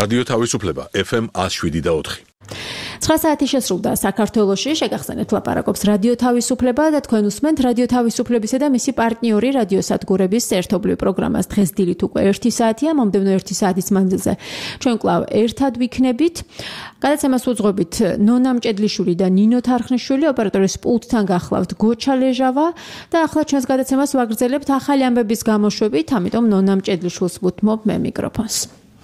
რადიო თავისუფლება FM 107.4. 9 საათი შესრულდა საქართველოში, შეგახსენეთ ლაპარაკობს რადიო თავისუფლება და თქვენ უსმენთ რადიო თავისუფლებისა და მისი პარტნიორი რადიოსადგურების ერთობლივ პროგრამას. დღეს დილით უკვე 1 საათია, მომდევნო 1 საათის მანძილზე ჩვენ კვლავ ერთად ვიქნებით. გადაცემას უძღვებით ნონა მჭედლიშვილი და ნინო თარხნიშვილი, ოპერატორის პულტთან გახლავთ გოჩა ლეჟავა და ახლა ჩვენს გადაცემას ვაგრძელებთ ახალი ამბების გამოშვებით, ამიტომ ნონა მჭედლიშვილს ვუთმობ მე მიკროფონს.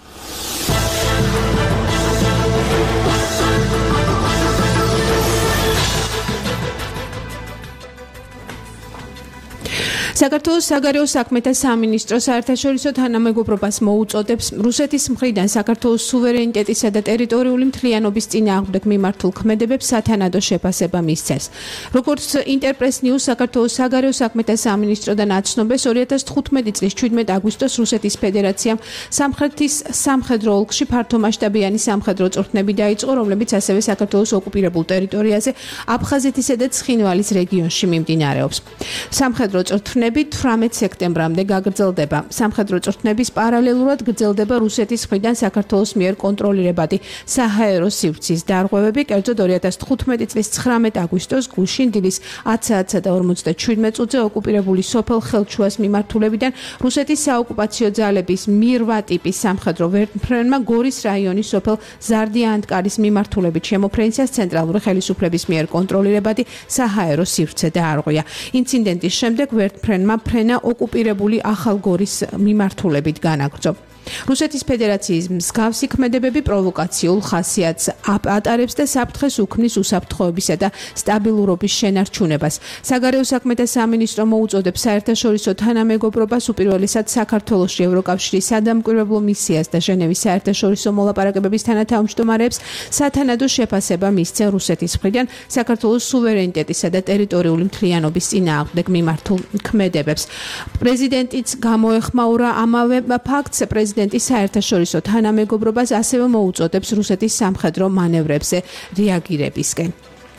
საქართველოს საგარეო საქმეთა სამინისტრო საერთაშორისო თანამეგობრობას მოუწოდებს რუსეთის მხრიდან საქართველოს სუვერენიტეტისა და ტერიტორიული მთლიანობის წინააღმდეგ მიმართულ ქმედებებს სათანადო შეფასება მისცეს. როგორც ინტერპრეს ნიუს საქართველოს საგარეო საქმეთა სამინისტროდან აცნობეს, 2015 წლის 17 აგვისტოს რუსეთის ფედერაციამ სამხრეთის სამხედრო ოლქში ფართომასშტაბიანი სამხედრო წვრთნები დაიწყო, რომლებიც ასევე საქართველოს ოკუპირებულ ტერიტორიაზე აფხაზეთისა და ცხინვალის რეგიონში მიმდინარეობს. სამხედრო წვრთნები 18 სექტემბრამდე გაგრძელდება. სამხედრო წვრთნების პარალელურად გრძელდება რუსეთის მხრიდან საქართველოს მიერ კონტროლირებადი საჰაერო სივრცის დარღვევები. კერძოდ 2015 წლის 19 აგვისტოს გუშინ დილის 10:00 და 47 წუთზე ოკუპირებული სოფელ ხელჩუას მიმართულებიდან რუსეთის საოკუპაციო ძალების მირვა ტიპის სამხედრო ვერტმფრენმა გორის რაიონის სოფელ ზარდია-ანტკარის მიმართულებით შემოფრენისას ცენტრალური ხელისუფლების მიერ კონტროლირებადი საჰაერო სივრცე დაარღვია. ინციდენტის შემდეგ ვერტმფრენმა ფრენა ოკუპირებული ახალგორის მიმართულებით განაგრძო. რუსეთის ფედერაციის მსგავსი ქმედებები პროვოკაციულ ხასიათს ატარებს და საფრთხეს უქმნის უსაფრთხოებისა და სტაბილურობის შენარჩუნებას. საგარეო საქმეთა სამინისტრო მოუწოდებს საერთაშორისო თანამეგობრობას უპირველესად საქართველოში ევროკავშირის სადამკვირვებლო მისიას და ჟენევის საერთაშორისო მოლაპარაკებების თანათავმჯდომარეებს სათანადო შეფასება მისცენ რუსეთის მხრიდან საქართველოს სუვერენიტეტისა და ტერიტორიული მთლიანობის წინააღმდეგ მიმართულ ქმედებებს. პრეზიდენტიც გამოეხმაურა ამავე ფაქტს. პრეზიდენტი საერთაშორისო თანამეგობრობას ასევე მოუწოდებს რუსეთის სამხედრო მანევრებზე რეაგირებისკენ.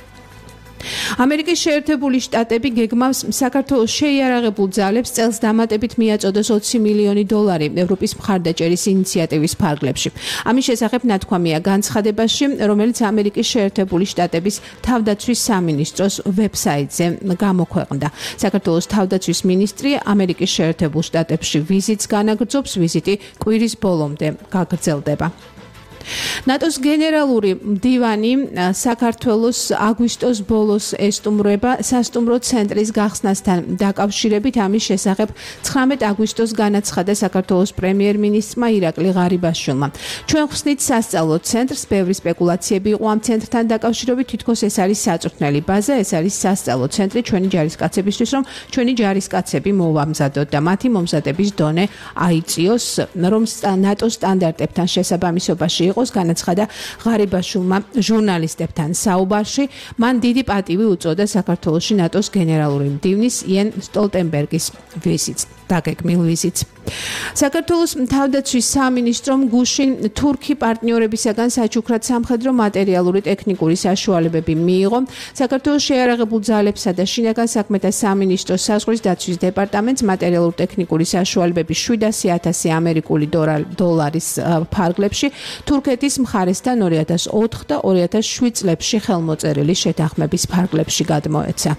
ამერიკის შეერთებული შტატები გეგმავს საქართველოს შეიარაღებულ ძალებს წელს დამატებით მიაწოდოს $20 მილიონი ევროპის მხარდაჭერის ინიციატივის ფარგლებში. ამის შესახებ ნათქვამია განცხადებაში, რომელიც ამერიკის შეერთებული შტატების თავდაცვის სამინისტროს ვებსაიტზე გამოქვეყნდა. საქართველოს თავდაცვის მინისტრი ამერიკის შეერთებულ შტატებში ვიზიტს განაგრძობს, ვიზიტი კვირის ბოლომდე გაგრძელდება. ნატოს გენერალური მდივანი საქართველოს აგვისტოს ბოლოს ესტუმრება სასტუმრო ცენტრის გახსნასთან დაკავშირებით. ამის შესახებ 19 აგვისტოს განაცხადა საქართველოს პრემიერ-მინისტრმა ირაკლი ღარიბაშვილმა. ჩვენ ხსნით სასწავლო ცენტრს, ბევრი სპეკულაციები იყო ამ ცენტრთან დაკავშირებით, თითქოს ეს არის საწვრთნელი ბაზა, ეს არის სასწავლო ცენტრი ჩვენი ჯარისკაცებისთვის, რომ ჩვენი ჯარისკაცები მოვამზადოთ და მათი მომზადების დონე აიწიოს, რომ ნატოს სტანდარტებთან შესაბამისობაში იყოს, განაცხადა ღარიბაშვილმა ჟურნალისტებთან საუბარში. მან დიდი პატივი უწოდა საქართველოში ნატოს გენერალური მდივნის იენ სტოლტენბერგის ვიზიტს. დაგეგმილ ვიზიტს. საქართველოს თავდაცვის სამინისტრომ გუშინ თურქი პარტნიორებისაგან საჩუქრად სამხედრო მატერიალური ტექნიკური საშუალებები მიიღო. საქართველოს შეიარაღებულ ძალებსა და შინაგან საქმეთა სამინისტროს საზღვრის დაცვის დეპარტამენტს მატერიალური ტექნიკური საშუალებები 700,000 ამერიკული დოლარის ფარგლებში თურქეთის მხარესთან 2004 და 2007 წლებში ხელმოწერილი შეთანხმების ფარგლებში გადმოეცა.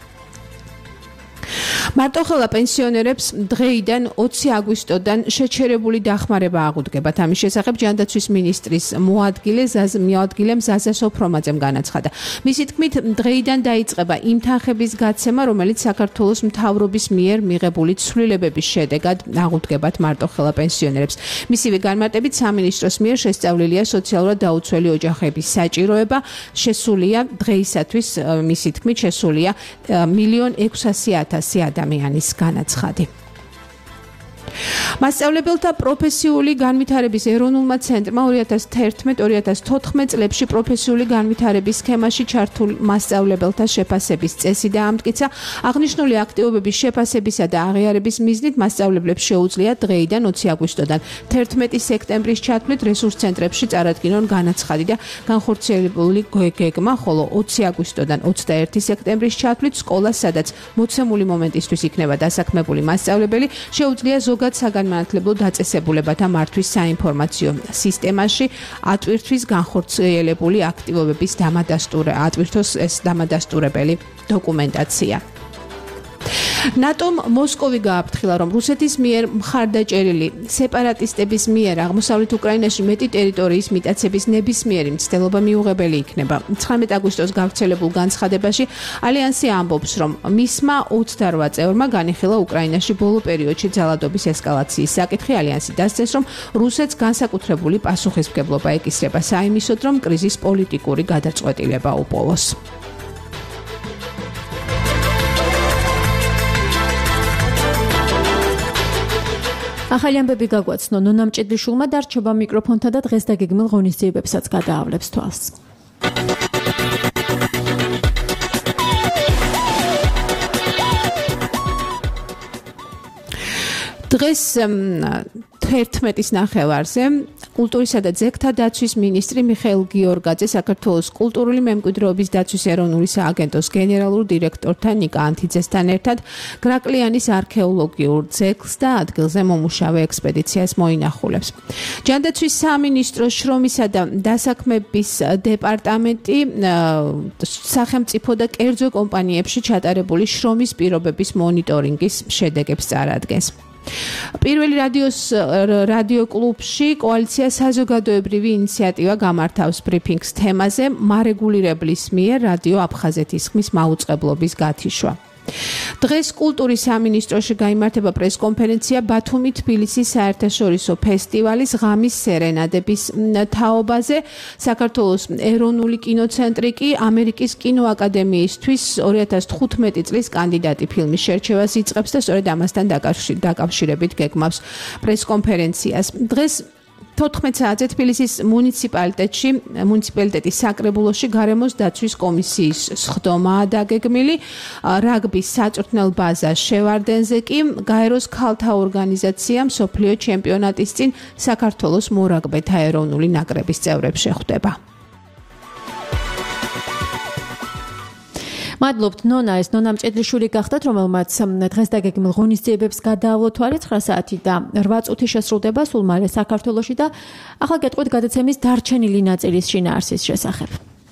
მარტოხელა პენსიონერებს დღეიდან 20 აგვისტოდან შეჩერებული დახმარება აღუდგებათ. ამის შესახებ ჯანდაცვის მინისტრის მოადგილე მზაზა სოფრომაძემ განაცხადა. მისი თქმით, დღეიდან დაიწყება იმ თანხების გაცემა, რომელიც საქართველოს მთავრობის მიერ მიღებული ცვლილებების შედეგად აღუდგებათ მარტოხელა პენსიონერებს. მისივე განმარტებით სამინისტროს მიერ შესწავლილია სოციალურად დაუცველი ოჯახების საჭიროება, შესულია დღეისათვის მისი თქმით შესულია 1,600,000 ადამიანის განაცხადი. მასწავლებელთა პროფესიული განვითარების ეროვნულმა ცენტრმა 2011-2014 წლებში პროფესიული განვითარების სქემაში ჩართულ მასწავლებელთა შეფასების წესი დაამტკიცა. აღნიშნული აქტივობების შეფასებისა და აღიარების მიზნით მასწავლებლებს შეუძლიათ დღეიდან 20 აგვისტოდან 11 სექტემბრის ჩათვლით რესურს ცენტრებში წარადგინონ განაცხადი და განხორციელებული გეგმა, ხოლო 20 აგვისტოდან 21 სექტემბრის ჩათვლით სკოლას, სადაც მოცემული მომენტისთვის იქნება დასაქმებული მასწავლებელი, შეუძლია ზოგად საგარეო საგანმანათლებლო დაწესებულებათა მართვის საინფორმაციო სისტემაში ატვირთვის განხორციელებული აქტივობების ატვირთოს ეს დამადასტურებელი დოკუმენტაცია. ნატომ მოსკოვი გააფრთხილა, რომ რუსეთის მიერ მხარდაჭერილი სეპარატისტების მიერ აღმოსავლეთ უკრაინაში მეტი ტერიტორიის მიტაცების ნებისმიერი მცდელობა მიუღებელი იქნება. 19 აგვისტოს გავრცელებულ განცხადებაში ალიანსი ამბობს, რომ მისმა 28 წევრმა განიხილა უკრაინაში ბოლო პერიოდში ძალადობის ესკალაციის საკითხი. ალიანსი დასძენს, რომ რუსეთს განსაკუთრებული პასუხისმგებლობა ეკისრება საიმისოდ, რომ კრიზის პოლიტიკური გადაწყვეტილება უპოვოს. ახალი ამბები გაგვაცნო ნონა მჭედლიშვილმა და რჩება მიკროფონთან და დღეს დაგეგმილ ღონისძიებებსაც გადაავლებს თვალს. დღეს 11-ის ნახევარზე კულტურისა და ძეგლთა დაცვის მინისტრი მიხეილ გიორგაძე საქართველოს კულტურული მემკვიდრეობის დაცვის ეროვნული სააგენტოს გენერალურ დირექტორთან ნიკა ანთიძესთან ერთად გრაკლიანის არქეოლოგიურ ძეგლს და ადგილზე მომუშავე ექსპედიციას მოინახულებს. ჯანდაცვის სამინისტროს შრომისა და დასაქმების დეპარტამენტი სახელმწიფო და კერძო კომპანიებში ჩატარებული შრომის პირობების მონიტორინგის შედეგებს წარადგენს. პირველი რადიო კლუბში კოალიცია საზოგადოებრივი ინიციატივა გამართავს ბრიფინგს თემაზე მარეგულირებლის მიერ რადიო აფხაზეთის ხმის მაუწყებლობის გათიშვა. დღეს კულტურის სამინისტროში გაიმართება პრესკონფერენცია ბათუმი-თბილისის საერთაშორისო ფესტივალის ღამის სერენადების თაობაზე. საქართველოს ეროვნული კინოცენტრი კი ამერიკის კინოაკადემიისთვის 2015 წლის კანდიდატი ფილმის შერჩევას იწყებს და სწორედ ამასთან დაკავშირებით გეგმავს პრესკონფერენციას. დღეს 14 საათზე თბილისის მუნიციპალიტეტის საკრებულოში გარემოს დაცვის კომისიის სხდომაა დაგეგმილი. რაგბის საწვრთნელ ბაზა შევარდენზე კი გაეროს ქალთა ორგანიზაცია მსოფლიო ჩემპიონატის წინ საქართველოს მორაგბეთა ეროვნული ნაკრების წევრებს შეხვდება. მადლობთ ნონა, ეს ნონა მჭედლიშვილი გახდათ, რომელმაც დღეს დაგეგმილ ღონისძიებებს გადაავლო თვალი 9 საათი და 8 წუთი შესრულდება სულ მალე საქართველოში და ახლა გეტყვით გადაცემის დარჩენილი ნაწილის შინაარსის შესახებ.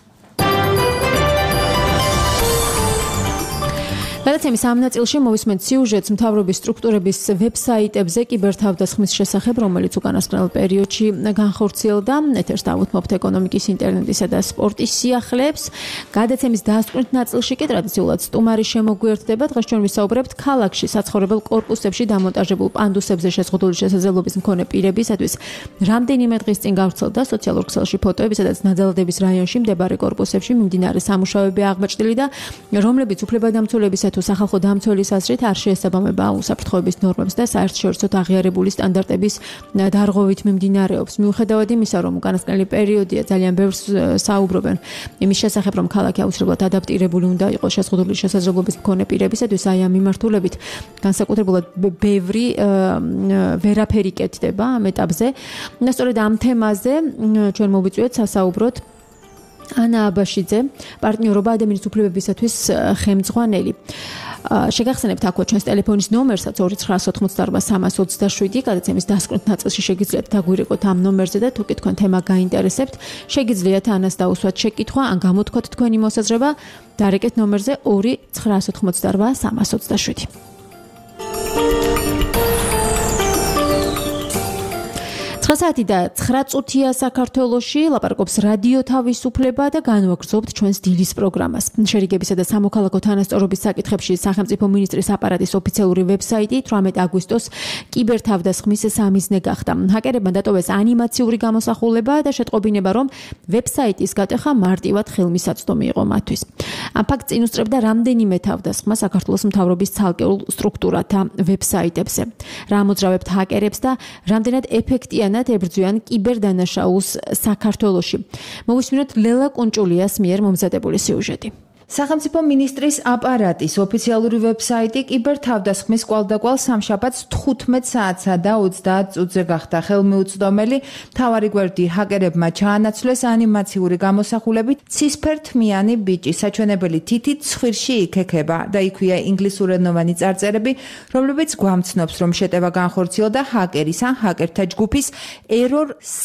გადაცემის ამ ნაწილში მოვისმენთ სიუჟეტს მთავრობის სტრუქტურების ვებსაიტებზე კიბერთავდასხმის შესახებ, რომელიც უკანასკნელ პერიოდში განხორციელდა. ეთერს დავუთმობთ ეკონომიკის, ინტერნეტისა და სპორტის სიახლეებს. გადაცემის დასკვნით ნაწილში კი ტრადიციულად სტუმარი შემოგვიერთდება. დღეს ჩვენ ვისაუბრებთ ქალაქში საცხოვრებელ კორპუსებში დამონტაჟებულ პანდუსებზე შეზღუდული შესაძლებლობის მქონე პირებისათვის. რამდენიმე დღის წინ გავრცელდა სოციალურ ქსელში ფოტოები, სადაც ნაძალადების რაიონში მდებარე კორპუსებში მიმდინარე სამუშაოები აღმოჩნდილი და რომლებიც უფლებადამცველების თუ სახალხო დამცველის აზრით არ შეესაბამება უსაფრთხოების ნორმებს და საერთაშორისო აღიარებული სტანდარტების დარღვევით მიმდინარეობს. მიუხედავად იმისა, რომ უკანასკნელი პერიოდია ძალიან ბევრს საუბრობენ იმის შესახებ, რომ ქალაქი აუცილებლად ადაპტირებული უნდა იყოს შეზღუდული შესაძლებლობის მქონე პირებისათვის, აი ამ მიმართულებით განსაკუთრებულად ბევრი ვერაფერი კეთდება ამ ეტაპზე. და სწორედ ამ თემაზე ჩვენ მოვიწვიეთ სასაუბროთ ანა აბაშიძე, პარტნიორობა ადამიანის უფლებებისათვის ხელმძღვანელი. შეგახსენებთ აქ ჩვენს ტელეფონის ნომერსაც 2988327. გადაცემის დასკვნით ნაწილში შეგიძლიათ დაგვირეკოთ ამ ნომერზე და თუ კი თქვენ თემა გაინტერესებთ, შეგიძლიათ ანას დაუსვათ შეკითხვა ან გამოთქვათ თქვენი მოსაზრება დარეკეთ ნომერზე 2988327. საათი და 9 წუთია საქართველოში, ლაპარაკობს რადიო თავისუფლება და განვაგრძობთ ჩვენს დილის პროგრამას. შერიგებისა და სამოქალაქო თანასწორობის საკითხებში სახელმწიფო მინისტრის აპარატის ოფიციალური ვებსაიტი 18 აგვისტოს კიბერთავდასხმის სამიზნე გახდა. ჰაკერებმა დატოვეს ანიმაციური გამოსახულება და შეტყობინება, რომ ვებსაიტის გატეხა მარტივად ხელმისაწვდომი იყო მათთვის. ამ ფაქტს წინ უსწრებდა რამდენიმე თავდასხმა საქართველოს მთავრობის ცალკეულ სტრუქტურათა ვებსაიტებზე. რა მოძრავებთ ჰაკერებს და რამდენად ეფექტიანად ებრძვიან კიბერდანაშაულს საქართველოში. მოვისმინოთ ლელა კუნჭულიას მიერ მომზადებული სიუჟეტი. სახელმწიფო მინისტრის აპარატის ოფიციალური ვებსაიტი კიბერთავდასხმის კვალდაკვალ სამშაბათს 15 საათსა და 30 წუთზე გახდა ხელმიუწვდომელი. მთავარი გვერდი ჰაკერებმა ჩაანაცვლეს ანიმაციური გამოსახულებით ცისფერთმიანი ბიჭი საჩვენებელი თითით ცხვირში იქექება და იქვეა ინგლისურენოვანი წარწერები, რომლებიც გვამცნობს, რომ შეტევა განხორციელდა ჰაკერის ან ჰაკერთა ჯგუფის Error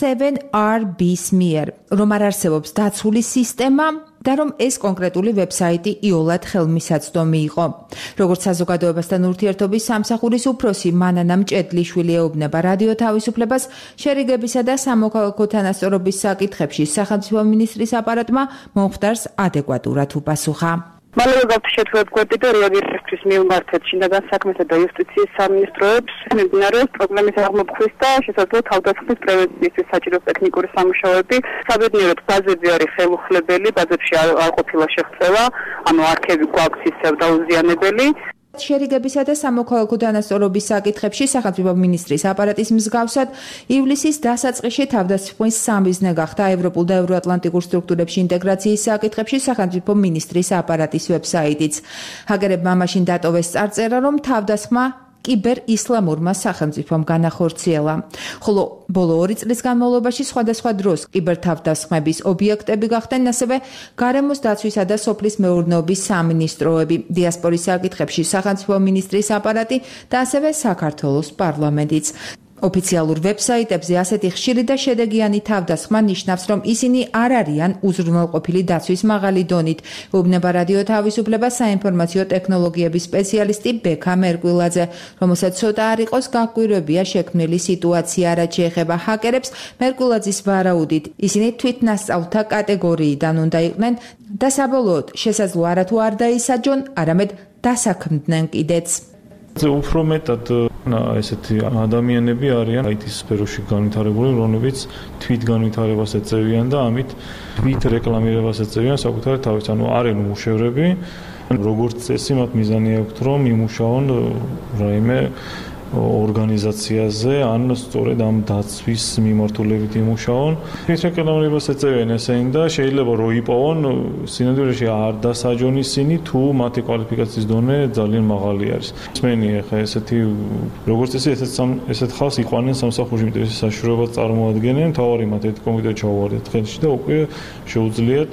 7RB-ს მიერ, რომ არ არსებობს დაცული სისტემა და რომ ეს კონკრეტული ვებსაიტი იოლად ხელმისაწვდომი იყო. როგორც საზოგადოებასთან ურთიერთობის სამსახურის უფროსი მანანა მჭედლიშვილი ეუბნება რადიო თავისუფლებას, შერიგებისა და სამოქალაქო თანასწორობის საკითხებში სახელმწიფო მინისტრის აპარატმა მომხდარს ადეკვატურად უპასუხა. მალევე გავთიშეთ ვებგვერდი და რეაგირებისთვის მივმართეთ შინაგან საქმეთა და იუსტიციის სამინისტროებს მიმდინარეობს პრობლემის აღმოფხვის და შესაძლო თავდასხმის პრევენციისთვის საჭირო ტექნიკური სამუშაოები. საბედნიეროდ ბაზები არის ხელუხლებელი, ბაზებში არ ყოფილა შეღწევა, ანუ არქივი გვაქვს ისევ დაუზიანებელი. შერიგებისა და სამოქალაქო თანასწორობის საკითხებში სახელმწიფო მინისტრის აპარატის მსგავსად ივლისის დასაწყისში თავდასხმის სამიზნე გახდა ევროპულ და ევროატლანტიკურ სტრუქტურებში ინტეგრაციის საკითხებში სახელმწიფო მინისტრის აპარატის ვებსაიტიც. ჰაკერებმა მაშინ დატოვეს წარწერა, რომ თავდასხმა კიბერ-ისლამურმა სახელმწიფომ განახორციელა. ხოლო ბოლო 2 წლის განმავლობაში სხვადასხვა დროს კიბერთავდასხმების ობიექტები გახდნენ ასევე გარემოს დაცვისა და სოფლის მეურნეობის სამინისტროები, დიასპორის საკითხებში სახელმწიფო მინისტრის აპარატი და ასევე საქართველოს პარლამენტიც. ოფიციალურ ვებსაიტებზე ასეთი ხშირი და შედეგიანი თავდასხმა ნიშნავს, რომ ისინი არ არიან უზრუნველყოფილი დაცვის მაღალი დონით, ეუბნება რადიო თავისუფლება საინფორმაციო ტექნოლოგიების სპეციალისტი ბექა მერკვილაძე, რომელსაც ცოტა არ იყოს გაკვირვებია შექმნილი სიტუაცია, რაც შეეხება ჰაკერებს. მერკვილაძის ვარაუდით, ისინი თვითნასწავლთა კატეგორიიდან უნდა იყვნენ და საბოლოოდ შესაძლო არათუ არ დაისაჯონ, არამედ დასაქმდნენ კიდეც. უფრო მეტად ესეთი ადამიანები არიან IT-ის სფეროში განვითარებული, რომლებიც თვით განვითარებას ეწევიან და ამით თვით რეკლამირებას ეწევიან საკუთარი თავის, ანუ არიან უმუშევრები. როგორც წესი, მათ მიზანი აქვთ, რომ იმუშაონ რაიმე ორგანიზაციაზე, ან სწორედ ამ დაცვის მიმართულებით იმუშაონ. თვით რეკლამირებას ეწევიან ესენი და შეიძლება რომ იპოვონ სინამდვილეში არ დასაჯონ ისინი, თუ მათი კვალიფიკაციის დონე ძალიან მაღალი არის. მსმენი ახლა ესეთი როგორც წესი ესეთ ხალხს იყვანენ სამსახურში, იმიტომ ეს საშუალებას წარმოადგენენ, თავარი მათ ერთ კომიტეტში ჩაუვარდეთ ხელში და უკვე შეუძლიათ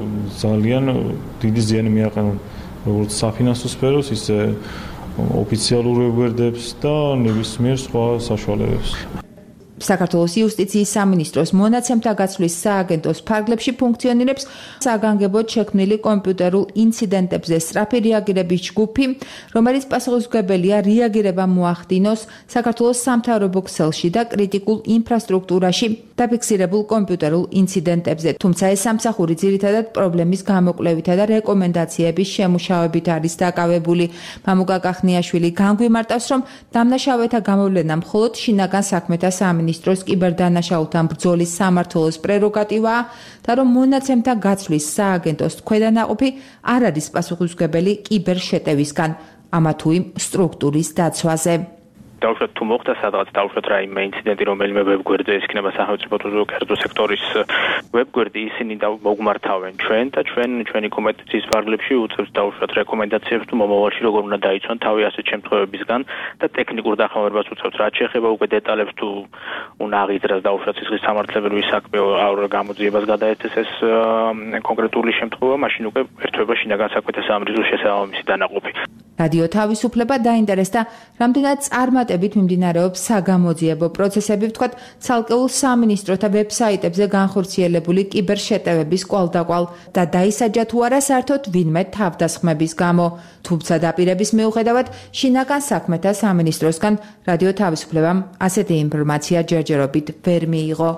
ძალიან დიდი ზიანი მიაყენონ როგორც საფინანსო სფეროს, ისე ოფიციალურ ვებგვერდებს და ნებისმიერ სხვა საშუალებებს. საქართველოს იუსტიციის სამინისტროს მონაცემთა გაცვლის სააგენტოს ფარგლებში ფუნქციონირებს საგანგებოდ შექმნილი კომპიუტერულ ინციდენტებზე სწრაფი რეაგირების ჯგუფი, რომელიც პასუხისმგებელია რეაგირება მოახდინოს საქართველოს სამთავრობო ქსელში და კრიტიკულ ინფრასტრუქტურაში დაფიქსირებულ კომპიუტერულ ინციდენტებზე. თუმცა ეს სამსახური ძირითადად პრობლემის გამოკვლევითა და რეკომენდაციების შემუშავებით არის დაკავებული. მამუკა კახნიაშვილი განგვიმარტავს, რომ დამნაშავეთა გამოვლენა მხოლოდ შინაგან საქმეთა სამინისტროს კიბერდანაშაულთან ბრძოლის სამმართველოს პრეროგატივაა და რომ მონაცემთა გაცვლის სააგენტოს ქვედანაყოფი არ არის პასუხისმგებელი კიბერშეტევისგან, ამა თუ იმ სტრუქტურის დაცვაზე. დავუშვათ თუ მოხდა სადღაც დავუშვათ რაიმე ინციდენტი რომელიმე ვებგვერდზე ეს იქნება სახელმწიფო თუ კერძო სექტორის ვებგვერდი ისინი მოგმართავენ ჩვენ და ჩვენი კომპეტენციის ფარგლებში უწევთ დავუშვათ რეკომენდაციებს თუ მომავალში როგორ უნდა დაიცვან თავი ასეთ შემთხვევებისგან და ტექნიკურ დახმარებას უწევთ რაც შეეხება უკვე დეტალებს თუ უნდა აღიძრას დავუშვათ სისხლის სამართლებრივი საქმე არ გამოძიებას გადაეცეს ეს კონკრეტული შემთხვევა მაშინ უკვე ერთვება შინაგან საქმეთა სამინისტროს შესაბამისი დანაყოფი. რადიო თავისუფლება დაინტერესდა, რამდენად წარმატებით მიმდინარეობს საგამოძიებო პროცესები, ვთქვათ, ცალკეულ სამინისტროთა ვებსაიტებზე განხორციელებული კიბერშეტევების კვალდაკვალ და დაისაჯა თუ არა საერთოდ ვინმე თავდასხმების გამო. თუმცა დაპირების მიუხედავად, შინაგან საქმეთა სამინისტროსგან რადიო თავისუფლებამ ასეთი ინფორმაცია ჯერჯერობით ვერ მიიღო.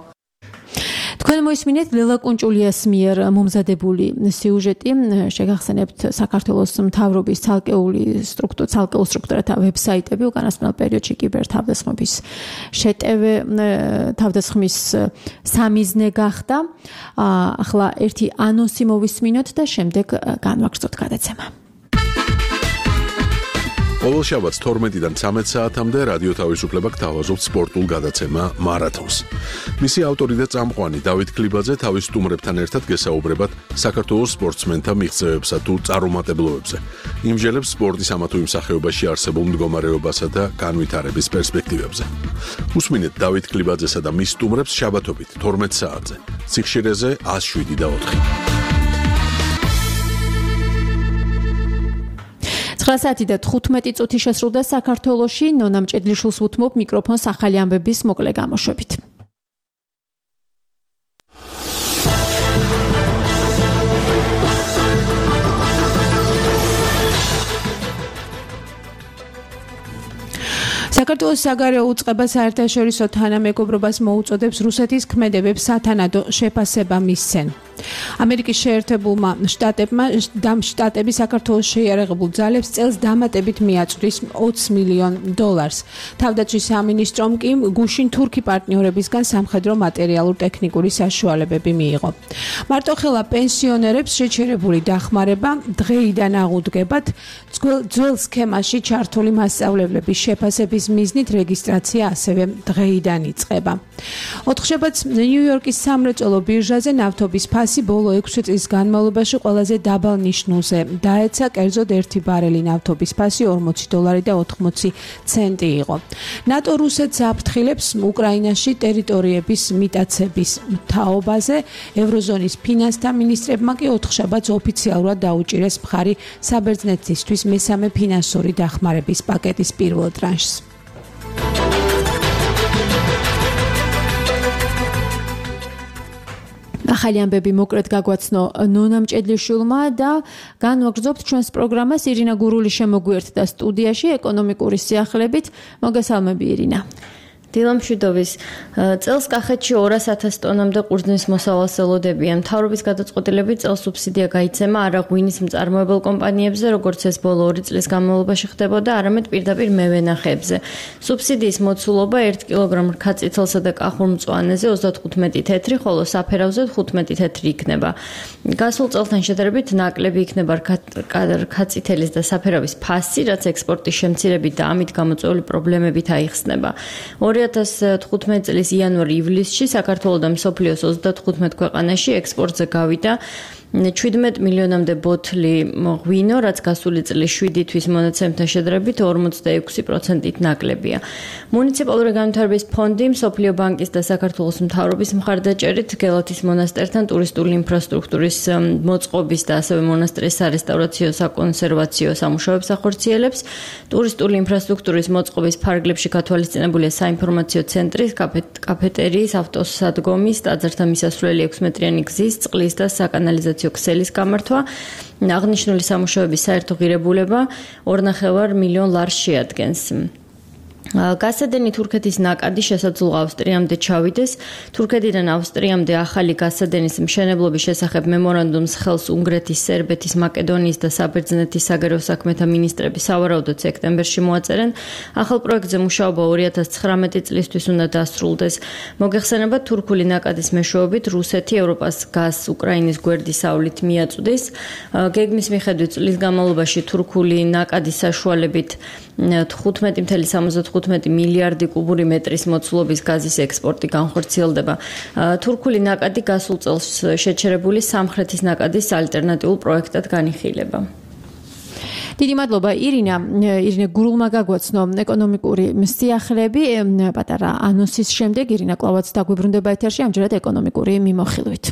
თქვენ მოისმინეთ ლელა კუნჭულიას მიერ მომზადებული სიუჟეტი, შეგახსენებთ საქართველოს მთავრობის ცალკეულ სტრუქტურათა ვებსაიტები უკანასკნელ პერიოდში კიბერთავდასხმების შეტევე თავდასხმის სამიზნე გახდა. ახლა ერთი ანონსი მოვისმინოთ და შემდეგ განვაგრძოთ გადაცემა. ყოველ შაბათს 12-დან 13 საათამდე რადიო თავისუფლება გთავაზობთ სპორტულ გადაცემა მარათონს. მისი ავტორი და წამყვანი დავით კლიბაძე თავის სტუმრებთან ერთად გესაუბრებათ საქართველოს სპორტსმენთა მიღწევებსა თუ წარუმატებლობებზე. იმჟელებს სპორტის ამა თუ იმ სახეობაში არსებულ მდგომარეობასა და განვითარების პერსპექტივებზე. უსმინეთ დავით კლიბაძესა და მის სტუმრებს შაბათობით 12 საათზე. სიხშირეზე 107.4. 9 საათი და 15 წუთი შესრულდა საქართველოში. ნონა მჭედლიშვილს უთმობ მიკროფონს ახალი ამბების მოკლე გამოშვებით. საქართველოს საგარეო უწყება საერთაშორისო თანამეგობრობას მოუწოდებს რუსეთის ქმედებებს სათანადო შეფასება მისცენ. ამერიკის შეერთებულმა შტატები საქართველოს შეიარაღებულ ძალებს წელს დამატებით მიაწვდის $20 მილიონ. თავდაცვის სამინისტრომ კი გუშინ თურქი პარტნიორებისგან სამხედრო მატერიალურ-ტექნიკური საშუალებები მიიღო. მარტოხელა პენსიონერებს შეჩერებული დახმარება დღეიდან აღუდგებათ. ძველ სქემაში ჩართული მასწავლებლების შეფასების მიზნით რეგისტრაცია ასევე დღეიდან იწყება. 4 შაბათს ნიუ-იორკის სამრეწველო ბირჟაზე ნავთობის ფასი ბოლო 6 წლის განმავლობაში ყველაზე დაბალ ნიშნულზე დაეცა, კერძოდ 1 ბარელი ნავთობის ფასი $40.80 იყო. ნატო რუსეთს აფრთხილებს უკრაინაში ტერიტორიების მიტაცების თაობაზე. ევროზონის ფინანსთა მინისტრებმა კი 4 შაბათს ოფიციალურად დაუჭირეს მხარი საბერძნეთისთვის მესამე ფინანსური დახმარების პაკეტის პირველ ტრანშს. ახალი ამბები მოკლედ გაგვაცნო ნონა მჭედლიშვილმა და განვაგრძობთ ჩვენს პროგრამას. ირინა გურული შემოგვიერთდა სტუდიაში ეკონომიკური სიახლებით. მოგესალმები ირინა. დილამშვიდობის. წელს კახეთში 200,000 ტონამდე ყურძნის მოსავალს ელოდებიან. მთავრობის გადაწყვეტილებით წელს სუბსიდია გაიცემა არა ღვინის მწარმოებელ კომპანიებზე, როგორც ეს ბოლო 2 წლის განმავლობაში ხდებოდა, არამედ პირდაპირ მევენახეებზე. სუბსიდიის მოცულობა 1 კილოგრამ რქაწითელსა და კახურ მწვანეზე 35 თეთრი, ხოლო საფერავზე 15 თეთრი იქნება. გასულ წელთან შედარებით ნაკლები იქნება რქაწითელის და საფერავის ფასი, რაც ექსპორტის შემცირებით და ამით გამოწვეული პრობლემებით აიხსნება. 2015 წლის იანვარ-ივლისში საქართველოს და მსოფლიოს 35 ქვეყანაში ექსპორტზე გავიდა 17 მილიონამდე ბოთლი ღვინო, რაც გასული წლის 7 თვის მონაცემთან შედარებით 46%-ით ნაკლებია. მუნიციპალური განვითარების ფონდი, მსოფლიო ბანკის და საქართველოს მთავრობის მხარდაჭერით გელათის მონასტერთან ტურისტული ინფრასტრუქტურის მოწყობის და ასევე მონასტრის სარესტავრაციო საკონსერვაციო სამუშაოებს ახორციელებს. ტურისტული ინფრასტრუქტურის მოწყობის ფარგლებში გათვალისწინებულია საინფორმაციო ცენტრის, კაფეტერიის, ავტოსადგომის, ტაძართა მისასვლელი 6 მეტრიანი გზის, წყლის და საკანალიზაციო ქსელის გამართვა. აღნიშნული სამუშაოების საერთო ღირებულება 2.5 მილიონ ლარს შეადგენს. გასადენი თურქეთის ნაკადი შესაძლოა ავსტრიამდე ჩავიდეს. თურქეთიდან ავსტრიამდე ახალი გასადენის მშენებლობის შესახებ მემორანდუმს ხელს უნგრეთის, სერბეთის, მაკედონიის და საბერძნეთის საგარეო საქმეთა მინისტრები სავარაუდოდ სექტემბერში მოაწერენ. ახალ პროექტზე მუშაობა 2019 წლისთვის უნდა დასრულდეს. მოგეხსენებათ, თურქული ნაკადის მეშვეობით რუსეთი ევროპას გაზს უკრაინის გვერდისავლით მიაწვდის. გეგმის მიხედვით წლის განმავლობაში თურქული ნაკადის საშუალებით 15.75 მილიარდი კუბური მეტრის მოცულობის გაზის ექსპორტი განხორციელდება. თურქული ნაკადი გასულ წელს შეჩერებული სამხრეთის ნაკადის ალტერნატიულ პროექტად განიხილება. დიდი მადლობა ირინა. ირინა გურულმა გაგვაცნო ეკონომიკური სიახლეები. პატარა ანონსის შემდეგ ირინა კლავაც დაგვიბრუნდება ეთერში, ამჯერად ეკონომიკური მიმოხილვით.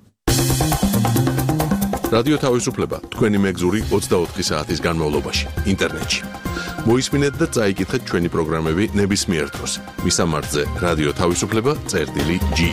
რადიო თავისუფლება თქვენი მეგზური 24 საათის განმავლობაში ინტერნეტში. მოისმინეთ და წაიკითხეთ ჩვენი პროგრამები ნებისმიერ დროს. მისამართზე რადიო თავისუფლება.ge.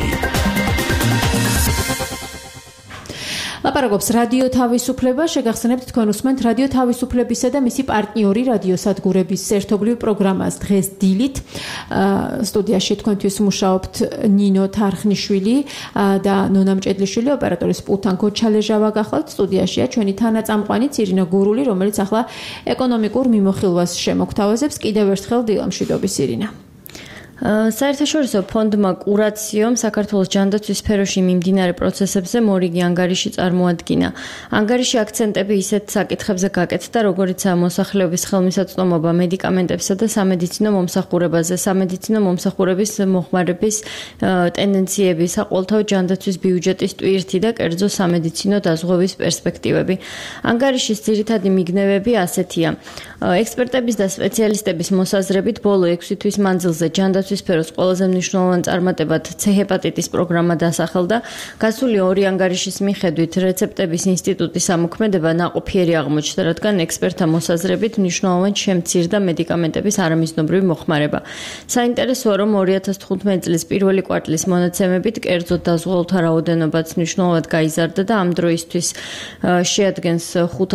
ლაპარაკობს რადიო თავისუფლება. შეგახსენებთ თქვენ უსმენთ რადიო თავისუფლებისა და მისი პარტნიორი რადიოსადგურების ერთობლივ პროგრამას დღეს დილით. სტუდიაში თქვენთვის მუშაობთ ნინო თარხნიშვილი და ნონა მჭედლიშვილი, ოპერატორის პულტთან ქოჩალეჟავა გახლავთ. სტუდიაშია ჩვენი თანაწამყვანი ირინა გურული, რომელიც ახლა ეკონომიკურ მიმოხილვას შემოგთავაზებს. კიდევ ერთხელ დილამშვიდობის ირინა. საერთაშორისო ფონდმა კურაციომ საქართველოს ჯანდაცვის სფეროში მიმდინარე პროცესებზე მორიგი ანგარიში წარმოადგინა. ანგარიში აქცენტები ისეთ საკითხებზე გაკეთდა, როგორიცაა მოსახლეობის ხელმისაწვდომობა მედიკამენტებსა და სამედიცინო მომსახურებაზე, სამედიცინო მომსახურების მოხმარების ტენდენციები, საყოველთაო ჯანდაცვის ბიუჯეტის ტვირთი და კერძო სამედიცინო დაზღვევის პერსპექტივები. ანგარიშის ძირითადი მიგნებები ასეთია. ექსპერტების და სპეციალისტების მოსაზრებით ბოლო 6 თვის მანძილზე ჯანდაცვის სფეროს ყველაზე მნიშვნელოვან წარმატებად C ჰეპატიტის პროგრამა დასახელდა. გასული 2 ანგარიშის მიხედვით რეცეპტების ინსტიტუტის ამოქმედება ნაყოფიერი აღმოჩნდა, რადგან ექსპერტთა მოსაზრებით მნიშვნელოვნად შემცირდა მედიკამენტების არამიზნობრივი მოხმარება. საინტერესოა, რომ 2015 წლის პირველი კვარტლის მონაცემებით კერძო დაზღვეულთა რაოდენობაც მნიშვნელოვნად გაიზარდა და ამ დროისთვის შეადგენს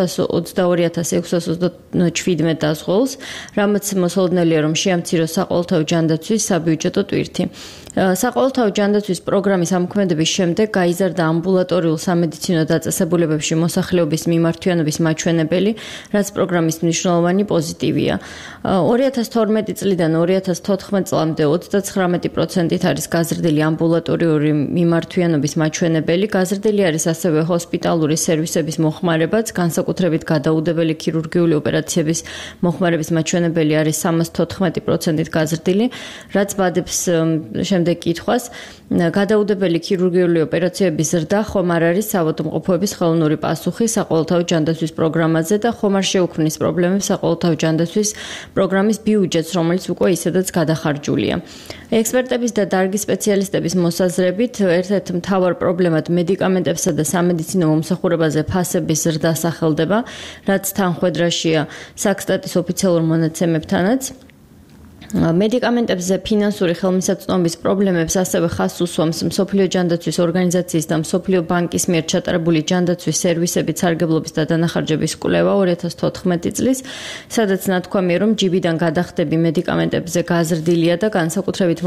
522,627 დაზღვეულს, რამაც მოსალოდნელია, რომ შეამციროს საყოველთაო ჯანდაცვის საბიუჯეტო ტვირთი. საყოველთაო ჯანდაცვის პროგრამის ამოქმედების შემდეგ გაიზარდა ამბულატორიულ სამედიცინო დაწესებულებებში მოსახლეობის მიმართვიანობის მაჩვენებელი, რაც პროგრამის მნიშვნელოვანი პოზიტივია. 2012 წლიდან 2014 წლამდე 39%-ით არის გაზრდილი ამბულატორიული მიმართვიანობის მაჩვენებელი, გაზრდილი არის ასევე ჰოსპიტალური სერვისების მოხმარებაც, განსაკუთრებით გადაუდებელი ქირურგიული ოპერაციების მოხმარების მაჩვენებელი არის 314%-ით გაზრდილი, რაც ბადებს შემდეგ კითხვას, გადაუდებელი ქირურგიული ოპერაციების ზრდა ხომ არ არის საავადმყოფოების ხელოვნური პასუხი საყოველთაო ჯანდაცვის პროგრამაზე და ხომ არ შეუქმნის პრობლემებს საყოველთაო ჯანდაცვის პროგრამის ბიუჯეტს, რომელიც უკვე ისედაც გადახარჯულია. ექსპერტების და დარგის სპეციალისტების მოსაზრებით, ერთ-ერთ მთავარ პრობლემად მედიკამენტებსა და სამედიცინო მომსახურებაზე ფასების ზრდა სახელდება, რაც თანხვედრაშია საქსტატის ოფიციალურ მონაცემებთანაც. მედიკამენტებზე ფინანსური ხელმისაწვდომობის პრობლემებს ასევე ხაზს უსვამს მსოფლიო ჯანდაცვის ორგანიზაციის და მსოფლიო ბანკის მიერ ჩატარებული ჯანდაცვის სერვისების სარგებლობის და დანახარჯების კვლევა 2014 წლის, სადაც ნათქვამია, რომ ჯიბიდან გადახდები მედიკამენტებზე გაზრდილია და განსაკუთრებით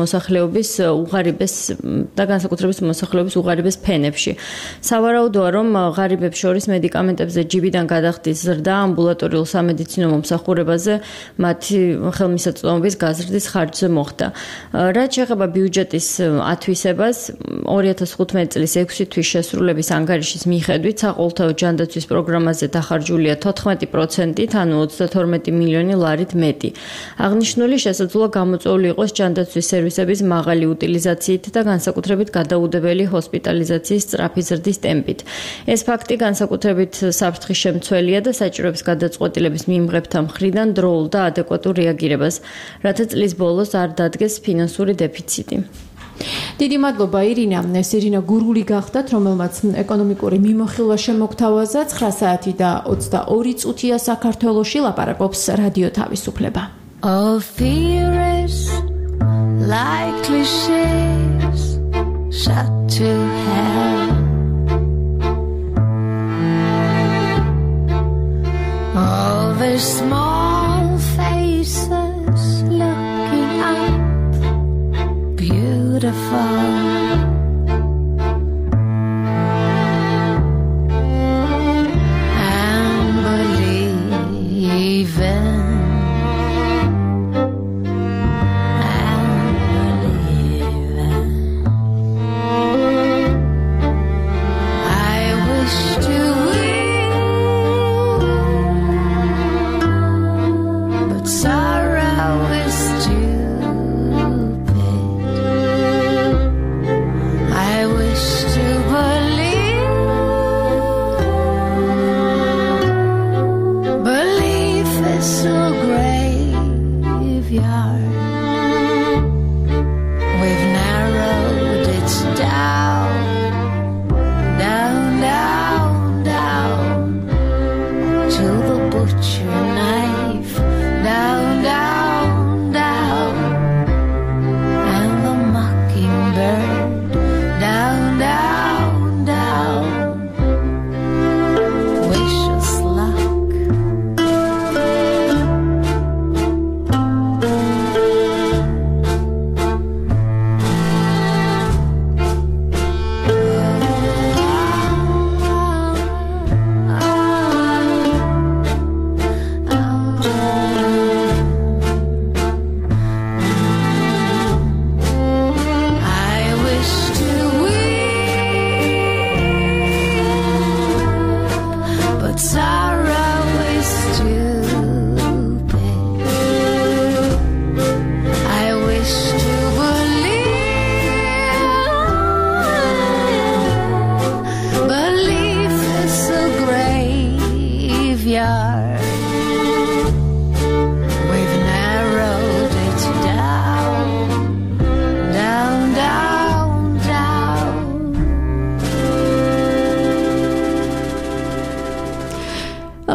მოსახლეობის უღარიბეს ფენებში. სავარაუდოა, რომ ღარიბებს შორის მედიკამენტებზე ჯიბიდან გადახდის ზრდა ამბულატორიულ სამედიცინო მომსახურებაზე მათი ხელმისაწვდომობის გაზრდის ხარჯზე მოხდა. რაც შეეხება ბიუჯეტის ათვისებას, 2015 წლის 6 თვის შესრულების ანგარიშის მიხედვით საყოველთაო ჯანდაცვის პროგრამაზე დახარჯულია 14%-ით, ანუ 32 მილიონი ლარით მეტი. აღნიშნული შესაძლოა გამოწვეული იყოს ჯანდაცვის სერვისების მაღალი უტილიზაციით და განსაკუთრებით გადაუდებელი ჰოსპიტალიზაციის სწრაფი ზრდის ტემპით. ეს ფაქტი განსაკუთრებით საფრთხის შემცველია და საჭიროებს გადაწყვეტილების მიმღებთა მხრიდან დროულ და ადეკვატურ რეაგირებას, რათა წლის ბოლოს არ დადგეს ფინანსური დეფიციტი. დიდი მადლობა ირინა. სირინა გურგული გახდათ, რომელმაც ეკონომიკური მიმოხილვა შემოგთავაზა. 9 საათი და 22 წუთია საქართველოში, ლაპარაკობს რადიო თავისუფლება. All fears like clichés shut to hell. All the small faces looking up, beautiful. And believing.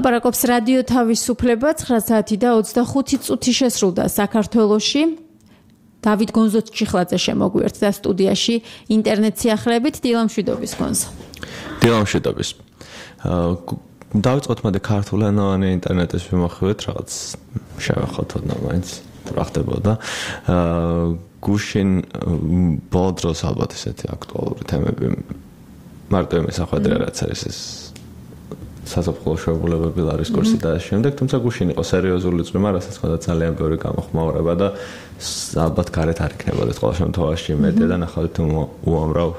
ლაპარაკობს რადიო თავისუფლება 9:25 წუთი შესრულდა საქართველოში. დავით გონზოჩიხლაძე შემოგვიერთდა სტუდიაში ინტერნეტ სიახლეებით დილამშვიდობის გონზ. დილამშვიდობის. დავიწყოთ მოდი ქართულენოვანი ინტერნეტის მიმოხილვით რაღაც შევახოთ მაინც რა ხდებოდა. გუშინ ბოლო დროს ალბათ ესეთი აქტუალური თემები მარტო იმის ახვედრა რაც არის ეს საზაფხულო შეუღლებები ლარის კურსი და შემდეგ, თუმცა გუშინ იყო სერიოზული წვიმა, რასაც ხოდა ძალიან ბევრი გამოხმაურება და ალბათ გარეთ არ იქნებოდეთ ყოველ შემთხვევაში მედია და ნახავთ უამრავ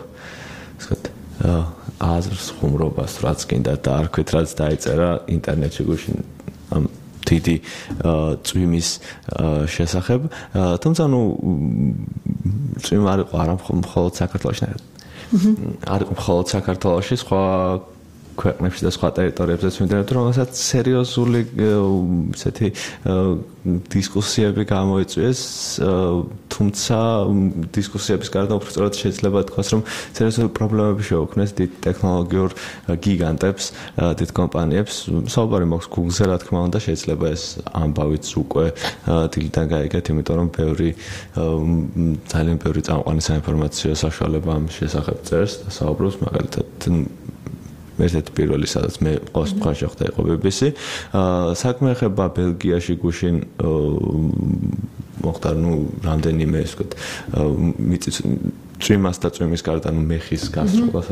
აზრს ხუმრობას რაც გინდა და არ ქვით რაც დაიწერა ინტერნეტში გუშინ ამ დიდი წვიმის შესახებ, თუმცა წვიმა არ იყო არა მხოლოდ საქართველოში, არ იყო მხოლოდ საქართველოში, სხვა ქვეყნებში და სხვა ტერიტორიებზეც მიმდინარეობდა, რომელსაც სერიოზული ესეთი დისკუსიები გამოიწვიეს, თუმცა დისკუსიების გარდა უბრალოდ შეიძლება თქვას, რომ სერიოზული პრობლემები შეუქმნეს დიდ ტექნოლოგიურ გიგანტებს, დიდ კომპანიებს. საუბარი მაქვს Google-ზე, რა თქმა უნდა, შეიძლება ეს ამბავიც უკვე დილიდან გაიგეთ, იმიტომ რომ ძალიან ბევრი წამყვანი საინფორმაციო საშუალება ამ შესახებ წერს და საუბრობს, მაგალითად ერთ-ერთი პირველი, სადაც მე ყოველ შემთხვევაში ხვდა იყო BBC. საქმე ეხება ბელგიაში გუშინ მოხდა რამდენიმე ეს ვთქვათ წვიმას და წვიმის გარდა მეხის გასწრობას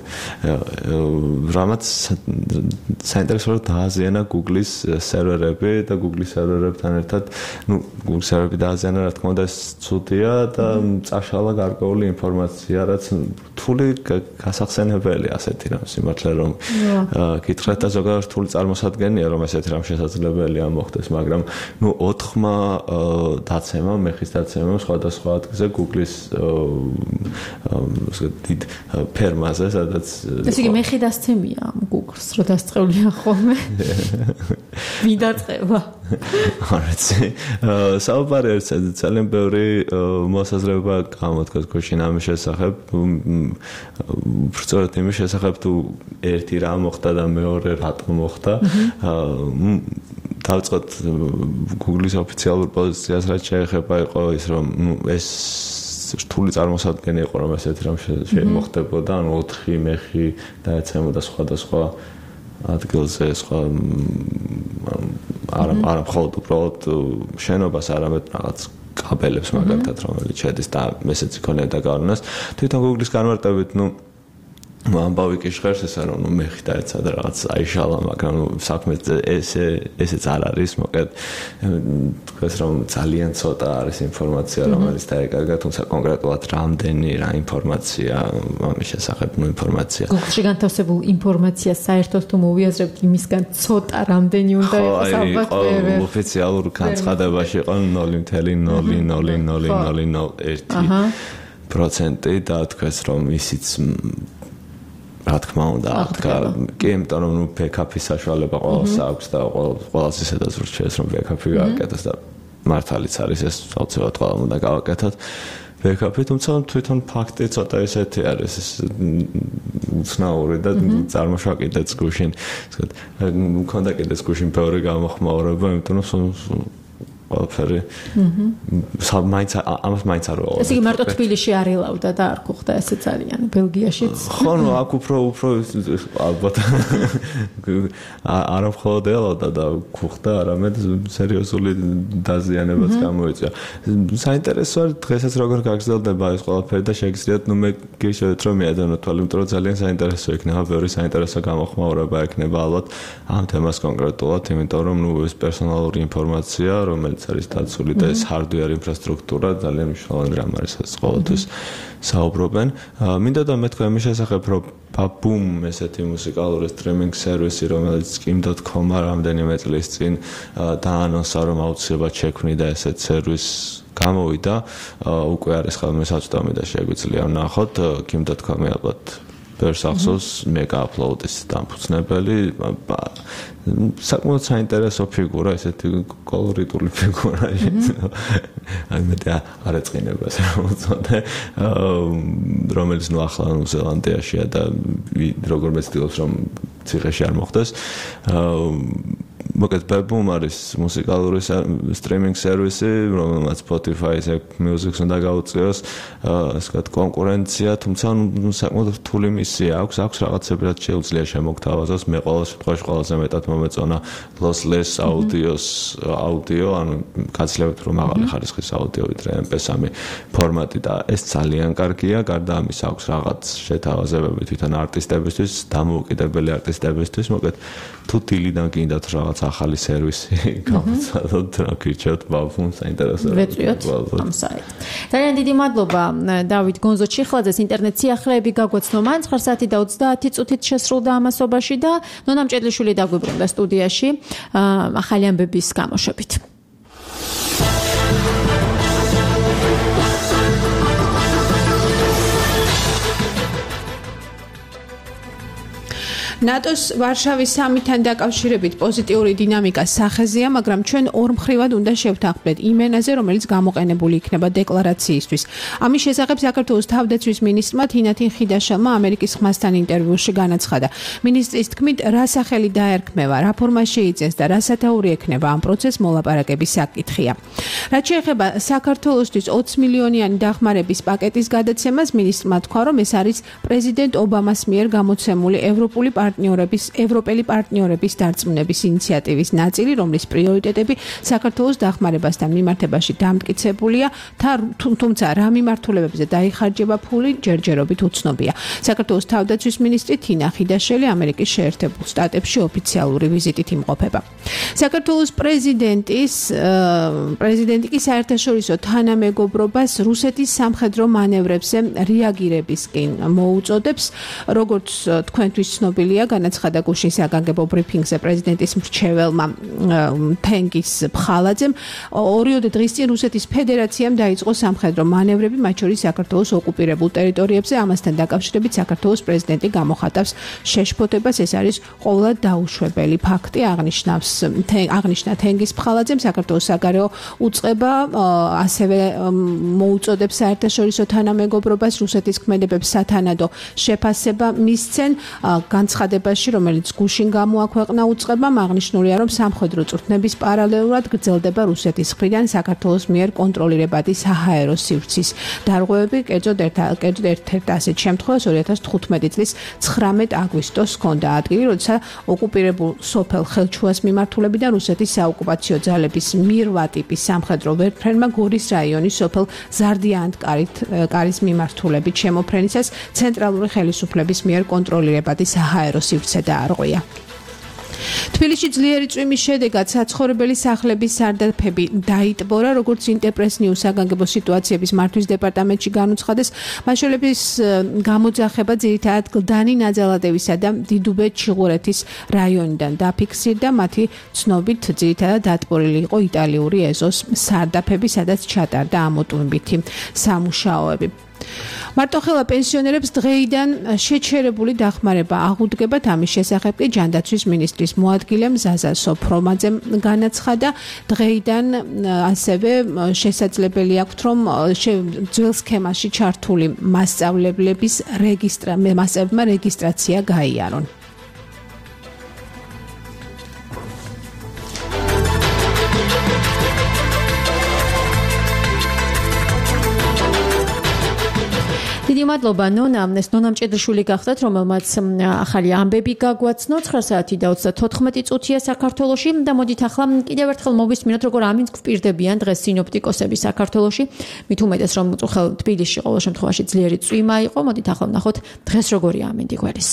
რამაც საინტერესოა დააზიანა Google-ის სერვერები და Google-ის სერვერებთან ერთად Google-ის სერვერები დააზიანა, რა თქმა უნდა, ეს ცუდია და წაშალა გარკვეული ინფორმაცია, რაც რთული გასახსენებელია ასეთი რამ სიმართლე რომ გითხრათ და ზოგადად რთული წარმოსადგენია რომ ესეთი რამ შესაძლებელია მოხდეს, მაგრამ 4-მა დაცემამ, მეხის დაცემამ სხვადასხვა ადგილზე Google-ის დიდ ფერმაზე, სადაც ესე იგი მეხი დასცემია Google-ს, რომ დასწრებულია ხოლმე. ვინ დაწყება? არაცი. საუბარი არის ძალიან ბევრი მოსაზრება გამოდგას გუშინ ამის შესახებ. უბრალოდ იმის შესახებ თუ ერთი რა მოხდა და მეორე რატომ მოხდა. დავწყოთ Google-ის ოფიციალურ პოზიციას, რაც შეეხება იყო ის, რომ ეს რთული წარმოსადგენი იყო, რომ ესეთი რამ მოხდებოდა, 4 მეხი დაეცემოდა სხვადასხვა ადგილზე, სხვა არა მხოლოდ უბრალოდ შენობას, არამედ რაღაც კაბელებს მაგალითად, რომელიც შედის და ესეც იქონია დაგავლენას. თვითონ Google-ის განმარტებით, ამბავი კი ჟღერს ესა რომ მეხი დაეცა და რაღაც აიშალა, მაგრამ საქმე ესეც არ არის, მოკლედ თქვენ რომ ძალიან ცოტა არის ინფორმაცია, რომელიც დაეკარგა, თუმცა კონკრეტულად რამდენი რა ინფორმაცია ამის შესახებ ინფორმაცია. Google-ში განთავსებულ ინფორმაციას საერთოდ თუ მოვიაზრებთ იმისგან ცოტა რამდენი უნდა იყოს ალბათ მე ოფიციალურ განცხადებაში იყო 0.00001% და თქვენ რომ ისიც რა თქმა უნდა, კი, იმიტომ რომ ბექაპის საშუალება ყველას აქვს და ყველას ისედაც ურჩევს რომ ბექაპი გააკეთოს და მართალიც არის ეს აუცილებლად ყველამ უნდა გავაკეთოთ ბექაპი, თუმცა თვითონ ფაქტი ცოტა ესეთი არის, ეს უცნაური და წარმოშვა კიდეც გუშინ, მქონდა კიდეც გუშინ ბევრი გამოხმაურება, იმიტომ რომ ყველაფერი ამას მაინც არ ვაყოლე. ესე იგი მარტო თბილისში არ ელავდა და არ გუხდა ესე ძალიან ბელგიაშიც. ხო, აქ უფრო ალბათ არ მხოლოდ ელავდა და გუხდა, არამედ სერიოზული დაზიანებაც გამოიწვია. საინტერესოა დღესაც როგორ გაგრძელდება ეს ყველაფერი და შეგიძლიათ მე გიშევთ რომ მიადანოთ თვალე, იმიტომ რომ ძალიან საინტერესო იქნება, ბევრი საინტერესო გამოხმაურება იქნება ალბათ ამ თემას კონკრეტულად, იმიტომ რომ ეს პერსონალური ინფორმაცია, რომელიც არის დაცული და ეს hardware ინფრასტრუქტურა ძალიან მნიშვნელოვანი რამ არის ეს ყოველთვის საუბრობენ. მინდა და მეთქვა იმის შესახებ, რომ Boom ესეთი მუსიკალური სტრიმინგ სერვისი, რომელიც Kim.com-მა რამდენიმე წლის წინ დაანონსა, რომ აუცილებლად შექმნიდა ესეთ სერვისს გამოვიდა, უკვე არის ხოლმე საწვდომი და შეგვიძლია ვნახოთ Kim.com-ი ალბათ ბევრს ახსოვს მეგაფლოუდის დამფუძნებელი საკმაოდ საინტერესო ფიგურა, ესეთი კოლორიტული ფიგურა. აი მე არ ეწყინებას რომელზედა, რომელიც ნუ ახლა ნუ-ზელანდიაშია და როგორ მეცდილობს რომ ციხეში არ მოხდეს. მოკლედ Baboom არის მუსიკალური სტრიმინგ სერვისი, რომელმაც Spotify-ს Music-ს უნდა გაუწიოს, ასე ვთქვათ, კონკურენცია, თუმცა საკმაოდ რთული მისია აქვს რაღაცები, რაც შეუძლია შემოგთავაზოს. მე ყოველ შემთხვევაში ყველაზე მეტად მომეწონა lossless audio, ანუ გაცილებით რომ მაღალი ხარისხის აუდიო ვიდრე MP3 ფორმატი და ეს ძალიან კარგია. გარდა ამის აქვს რაღაც შეთავაზებები თვითონ არტისტებისთვის, დამოუკიდებელი არტისტებისთვის, მოკლედ თუ დილიდან გინდათ რაღაც ახალი სერვისი გამოცადოთ, რა გირჩევთ Baboom საინტერესოა. ვეწვიოთ ამ საიტს. ძალიან დიდი მადლობა დავით გონზო ჩიხლაძეს. ინტერნეტ სიახლეები გაგვაცნო მან 9 საათი და 30 წუთით შესრულდა ამასობაში და ნონა მჭედლიშვილი დაგვიბრუნდა სტუდიაში ახალი ამბების გამოშვებით. ნატოს ვარშავის სამიტთან დაკავშირებით პოზიტიური დინამიკა სახეზეა, მაგრამ ჩვენ ორმხრივად უნდა შევთანხმდეთ იმ ენაზე, რომელიც გამოყენებული იქნება დეკლარაციისთვის. ამის შესახებ საქართველოს თავდაცვის მინისტრმა თინათინ ხიდაშელმა ამერიკის ხმასთან ინტერვიუში განაცხადა. მინისტრის თქმით, რა სახელი დაერქმევა, რა ფორმა შეიწეს და რა სათაური ექნება ამ პროცესს მოლაპარაკების საკითხია. რაც შეეხება საქართველოსთვის 20 მილიონიანი დახმარების პაკეტის გადაცემას, მინისტრმა თქვა, რომ ეს არის პრეზიდენტ ობამას მიერ გამოცემული ევროპელი პარტნიორების დარწმუნების ინიციატივის ნაწილი, რომლის პრიორიტეტები საქართველოს დახმარებასთან მიმართებაში დამტკიცებულია, თუმცა რა მიმართულებებზე დაიხარჯება ფული ჯერჯერობით უცნობია. საქართველოს თავდაცვის მინისტრი თინა ხიდაშელი ამერიკის შეერთებულ შტატებში ოფიციალური ვიზიტით იმყოფება. საქართველოს პრეზიდენტი კი საერთაშორისო თანამეგობრობას რუსეთის სამხედრო მანევრებზე რეაგირებისკენ მოუწოდებს, როგორც თქვენთვის ცნობილია, განაცხადა გუშინ საგანგებო ბრიფინგზე პრეზიდენტის მრჩეველმა თენგის ფხალაძემ. 2 დღის წინ რუსეთის ფედერაციამ დაიწყო სამხედრო მანევრები, მათ შორის საქართველოს ოკუპირებულ ტერიტორიებზე. ამასთან დაკავშირებით საქართველოს პრეზიდენტი გამოხატავს შეშფოთებას. ეს არის ყოვლად დაუშვებელი ფაქტი, აღნიშნა თენგის ფხალაძემ. საქართველოს საგარეო უწყება ასევე მოუწოდებს საერთაშორისო თანამეგობრობას რუსეთის ქმედებებს სათანადო შეფასება მისცენ. განცხადებაში, რომელიც გუშინ გამოაქვეყნა უწყებამ, აღნიშნულია, რომ სამხედრო წვრთნების პარალელურად გრძელდება რუსეთის მხრიდან საქართველოს მიერ კონტროლირებადი საჰაერო სივრცის დარღვევები. კერძოდ ერთ-ერთ ასეთ შემთხვევას 2015 წლის 19 აგვისტოს ჰქონდა ადგილი, როცა ოკუპირებულ სოფელ ხელჩუას მიმართულებიდან რუსეთის საოკუპაციო ძალების მირვა ტიპის სამხედრო ვერტმფრენმა გორის რაიონის სოფელ ზარდიანკარის მიმართულებით შემოფრენისას ცენტრალური ხელისუფლების მიერ კონტროლირებადი საჰაერო სივრცე დაარღვია. თბილისში ძლიერი წვიმის შედეგად საცხოვრებელი სახლების სარდაფები დაიტბორა, როგორც ინტერპრეს ნიუს საგანგებო სიტუაციების მართვის დეპარტამენტში განუცხადეს. მასშტაბების გამოძახება ძირითადად გლდანი ნაძალადევისა და დიდუბეთ ჩიღურეთის რაიონიდან დაფიქსირდა. მათი ცნობით ძირითადად დატბორილი იყო იტალიური ეზოს სარდაფები, სადაც ჩატარდა ამოტვიმბითი სამუშაოები. მარტოხელა პენსიონერებს დღეიდან შეჩერებული დახმარება აღუდგებათ. ამის შესახებ კი ჯანდაცვის მინისტრის მოადგილემ ზაზა სოფრომაძემ განაცხადა. დღეიდან ასევე შესაძლებელი აქვთ, რომ ძველ სქემაში ჩართული მასწავლებლების რეგისტრაცია გაიარონ. დიდი მადლობა ნონა მჭედლიშვილი გახდათ, რომელმაც ახალი ამბები გაგვაცნო. 9 საათი და 34 წუთია საქართველოში და მოდით ახლა კიდევ ერთხელ მოვისმინოთ, როგორ ამინდს გვპირდებიან დღეს სინოპტიკოსები საქართველოში. მით უმეტეს რომ უწუხელ თბილისში ყოველ შემთხვევაში ძლიერი წვიმა იყო. მოდით ახლა ვნახოთ დღეს როგორია ამინდი გველის.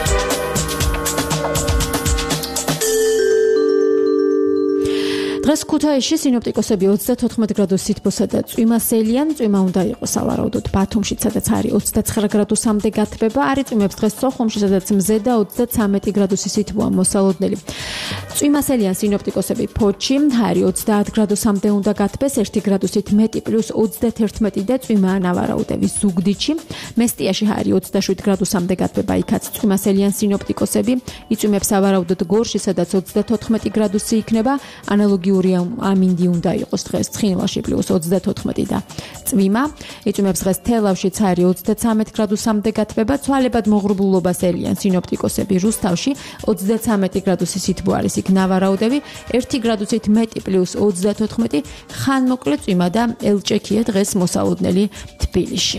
დღეს ქუთაისში სინოპტიკოსები 34 გრადუს სითბოსა და წვიმასელიან, წვიმა უნდა იყოს სავარაუდოდ ბათუმში, სადაც არის 29 გრადუსამდე გათბება, არის წვიმებს დღეს სოხუმში, სადაც მზე და 33 გრადუსი სითბოა მოსალოდნელი. წვიმასელიან სინოპტიკოსები ფოთში, არის 30 გრადუსამდე უნდა გათბეს, 1 გრადუსით მეტი პლუს 31 და წვიმაა ნავარაუდები ზუგდიდში. მესტიაში არის 27 გრადუსამდე გათბება, იქაც წვიმასელიან სინოპტიკოსები, იწვიმებს სავარაუდოდ გორში, სადაც 34 გრადუსი იქნება, ანალოგიური ამინდი უნდა იყოს დღეს ცხინვალში პლუს 34 და წვიმა. იწვიმებს დღეს თელავშიც არის 33 გრადუსამდე გათბება, ცვალებად მოღრუბლულობას ელიან სინოპტიკოსები რუსთავში, 33 გრადუსი სითბო არის იქ ნავარაუდები, 1 გრადუსით მეტი პლუს 34, ხანმოკლე წვიმა და ელჭექია დღეს მოსალოდნელი თბილისში.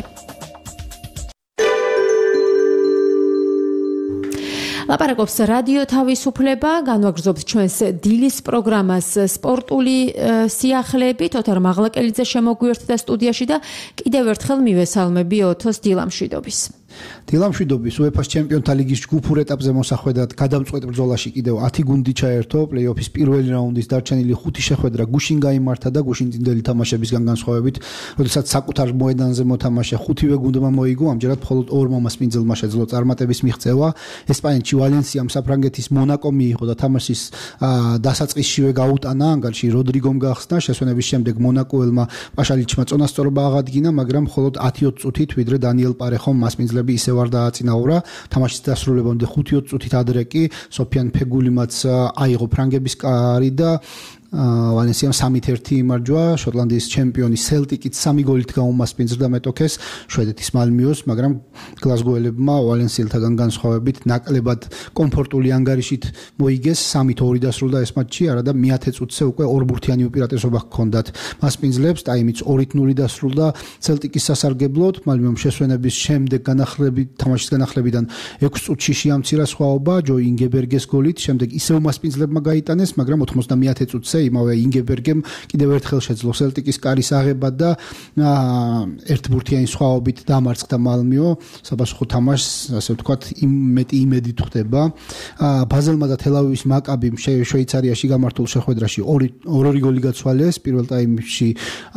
ლაპარაკობს რადიო თავისუფლება, განვაგრძობთ ჩვენს დილის პროგრამას სპორტული სიახლეებით. ოთარ მაღლაკელიძე შემოგვიერთდა სტუდიაში და კიდევ ერთხელ მივესალმები ოთოს დილამშვიდობის. დილამშვიდობის UEFA-ს ჩემპიონთა ლიგის ჯგუფურ ეტაპზე მოსახვედრად გადამწყვეტ ბრძოლაში კიდევ 10 გუნდი ჩაერთო. პლეი-ოფის პირველი რაუნდის დარჩენილი 5 შეხვედრა გუშინ გაიმართა და გუშინ წინდელი თამაშებისგან განსხვავებით, როდესაც საკუთარ მოედანზე მოთამაშე 5-ვე გუნდმა მოიგო, ამჯერად მხოლოდ 2 მასპინძელმა შეძლო წარმატების მიღწევა. ესპანეთში ვალენსიამ საფრანგეთის მონაკო მიიღო და თამაშის დასაწყისშივე გაუტანა, ანგარიში როდრიგომ გახსნა. შესვენების შემდეგ მონაკოელმა პაშალიჩმა წონასწორობა აღადგინა, მაგრამ მხოლოდ 10-20 წუთით, ვიდრე დანიელ პარეხომ მასპინძლები ისევ არ დააწინაურა. თამაშის დასრულებამდე 5-20 წუთით ადრე კი სოფიან ფეგულიმაც აიღო ფრანგების კარი და ვალენსიამ 3-1 იმარჯვა. შოტლანდიის ჩემპიონი სელტიკით 3 გოლით გაუმასპინძლდა მეტოქეს შვედეთის მალმიოს, მაგრამ გლაზგოელებმა ვალენსიელთაგან განსხვავებით ნაკლებად კომფორტული ანგარიშით მოიგეს. 3-2 დასრულდა ეს მატჩი, არადა მე-10 წუთზე უკვე ორბურთიანი უპირატესობა ჰქონდათ მასპინძლებს. ტაიმიც 2-0 დასრულდა სელტიკის სასარგებლოდ. მალმიომ შესვენების შემდეგ თამაშის განახლებიდან 6 წუთში შეამცირა სხვაობა ჯო ინგებერგეს გოლით. შემდეგ ისევ მასპინძლებმა გაიტანეს, მაგრამ 91 წუთზე იმავე ინგებერგემ კიდევ ერთხელ შეძლო სელტიკის კარის აღება და ერთბურთიანი სხვაობით დამარცხდა მალმიო. საპასუხო თამაშს, ასე ვთქვათ, მეტი იმედით ხვდება. ბაზელმა და თელ-ავივის მაკაბიმ შვეიცარიაში გამართულ შეხვედრაში 2 გოლი გაცვალეს. პირველ ტაიმში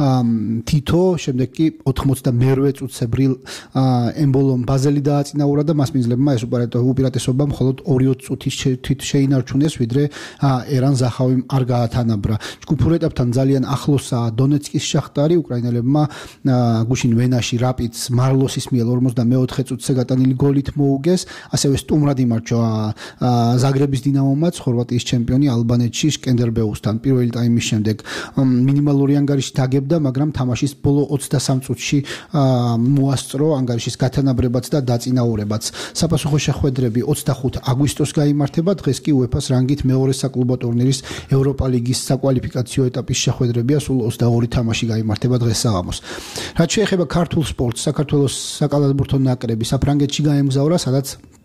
თითო, შემდეგ კი 92 წუთზე ბრილ ემბოლომ ბაზელი დააწინაურა და მასპინძლებმა ეს უპირატესობა მხოლოდ 2-20 წუთით შეინარჩუნეს, ვიდრე ერან ზახავიმ არ გაათანაბრა. ჯგუფურ ეტაპთან ძალიან ახლოსაა დონეცკის შახტარი. უკრაინელებმა გუშინ ვენაში რაპიდს მარლოსის მიერ 44 წუთზე გატანილი გოლით მოუგეს. ასევე სტუმრად იმარჯვა ზაგრების დინამომაც ხორვატიის ჩემპიონი ალბანეთში შკენდერბეუსთან. პირველი ტაიმის შემდეგ მინიმალური ანგარიშით აგებდა, მაგრამ თამაშის ბოლო 23 წუთში მოასწრო ანგარიშის გათანაბრებაც და დაწინაურებაც. საპასუხო შეხვედრები 25 აგვისტოს გაიმართება. დღეს კი UEFA-ს რანგით მეორე საკლუბო ტურნირის ევროპა ლიგის საკვალიფიკაციო ეტაპის შეხვედრებია. სულ 22 თამაში გაიმართება დღეს საღამოს. რაც შეეხება ქართულ სპორტს, საქართველოს საკალათბურთო ნაკრები საფრანგეთში გაემგზავრა, სადაც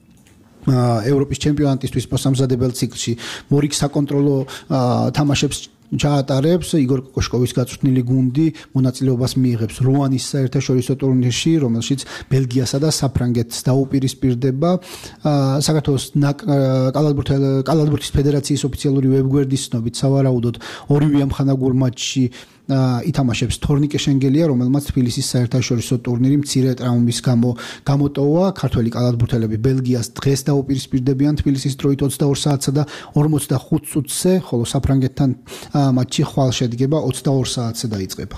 ევროპის ჩემპიონატისთვის მოსამზადებელ ციკლში მორიგ საკონტროლო თამაშებს ჩაატარებს. იგორ კოშკოვის გაწვრთნილი გუნდი მონაწილეობას მიიღებს რუანის საერთაშორისო ტურნირში, რომელშიც ბელგიასა და საფრანგეთს დაუპირისპირდება. საქართველოს კალათბურთის ფედერაციის ოფიციალური ვებგვერდის ცნობით, სავარაუდოდ ორივე ამხანაგურ მატჩში ითამაშებს თორნიკე შენგელია, რომელმაც თბილისის საერთაშორისო ტურნირი მცირე ტრაუმის გამო გამოტოვა. ქართველი კალათბურთელები ბელგიას დღეს დაუპირისპირდებიან თბილისის დროით 22 საათსა და 45 წუთზე, ხოლო საფრანგეთთან მატჩი ხვალ შედგება 22 საათზე დაიწყება.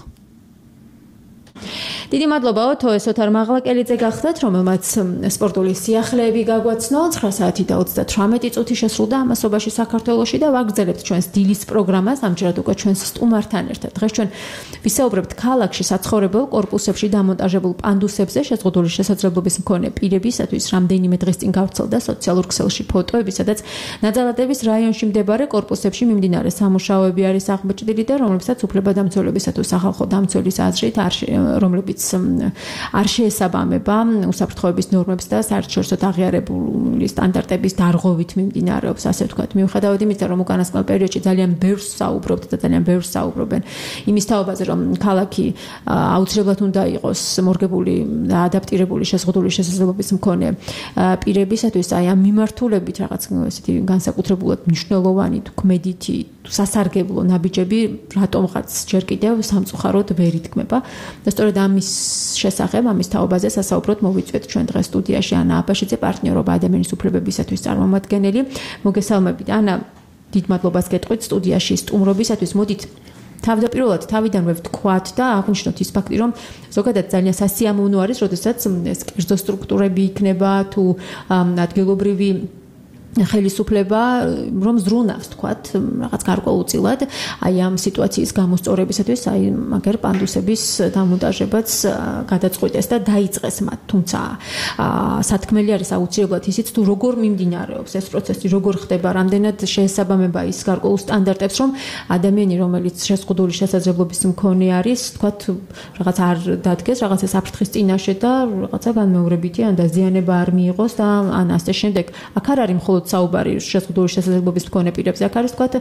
დიდი მადლობა ოთო, ეს ოთარ მაღლაკელიძე გახდათ, რომელმაც სპორტული სიახლეები გაგვაცნო. 9 საათი და 38 წუთი შესრულდა ამასობაში საქართველოში და ვაგრძელებთ ჩვენს დილის პროგრამას, ამჯერად უკვე ჩვენს სტუმართან ერთად. დღეს ჩვენ ვისაუბრებთ ქალაქში საცხოვრებელ კორპუსებში დამონტაჟებულ პანდუსებზე შეზღუდული შესაძლებლობის მქონე პირებისათვის. რამდენიმე დღის წინ გავრცელდა სოციალურ ქსელში ფოტოები, სადაც ნაძალადების რაიონში მდებარე კორპუსებში მიმდინარე სამუშაოები არის აღბეჭდილი და რომლებსაც უფლებადამცველებისა თუ სახალხო დამცველის აზრით რომლებიც რომელიც არ შეესაბამება უსაფრთხოების ნორმებს და საერთაშორისო აღიარებული სტანდარტების დარღვევით მიმდინარეობს, ასე ვთქვათ. მიუხედავად იმისა, რომ უკანასკნელ პერიოდში ძალიან ბევრს საუბრობთ და ძალიან ბევრს საუბრობენ იმის თაობაზე, რომ ქალაქი აუცილებლად უნდა იყოს მორგებული და ადაპტირებული შეზღუდული შესაძლებლობის მქონე პირებისათვის, აი ამ მიმართულებით რაღაც ესეთი განსაკუთრებულად მნიშვნელოვანი თქმედითი სასარგებლო ნაბიჯები რატომღაც ჯერ კიდევ სამწუხაროდ ვერ ითქმება და სწორედ ამის შესახებ, ამის თაობაზე სასაუბროდ მოვიწვიეთ ჩვენ დღეს სტუდიაში ანა აბაშიძე, პარტნიორობა ადამიანის უფლებებისათვის წარმომადგენელი. მოგესალმებით ანა, დიდ მადლობას გეტყვით სტუდიაში სტუმრობისათვის. მოდით თავდაპირველად თავიდანვე ვთქვათ და აღვნიშნოთ ის ფაქტი, რომ ზოგადად ძალიან სასიამოვნო არის, როდესაც ეს კერძო სტრუქტურები იქნება თუ ადგილობრივი ხელისუფლება რომ ზრუნავს თქვათ რაღაც გარკვეულწილად აი ამ სიტუაციის გამოსწორებისათვის აი მაგერ პანდუსების დამონტაჟებაც გადაწყვიტეს და დაიწყეს მათ თუმცა სათქმელი არის აუცილებლად ისიც თუ როგორ მიმდინარეობს ეს პროცესი როგორ ხდება რამდენად შეესაბამება ის გარკვეულ სტანდარტებს რომ ადამიანი რომელიც შეზღუდული შესაძლებლობის მქონე არის თქვათ რაღაც არ დადგეს რაღაცა საფრთხის წინაშე და რაღაცა განმეორებითი ან დაზიანება არ მიიღოს და ან ასე შემდეგ აქ არ არის მხოლოდ საუბარი შეზღუდული შესაძლებლობის მქონე პირებზე აქ არის თქვათ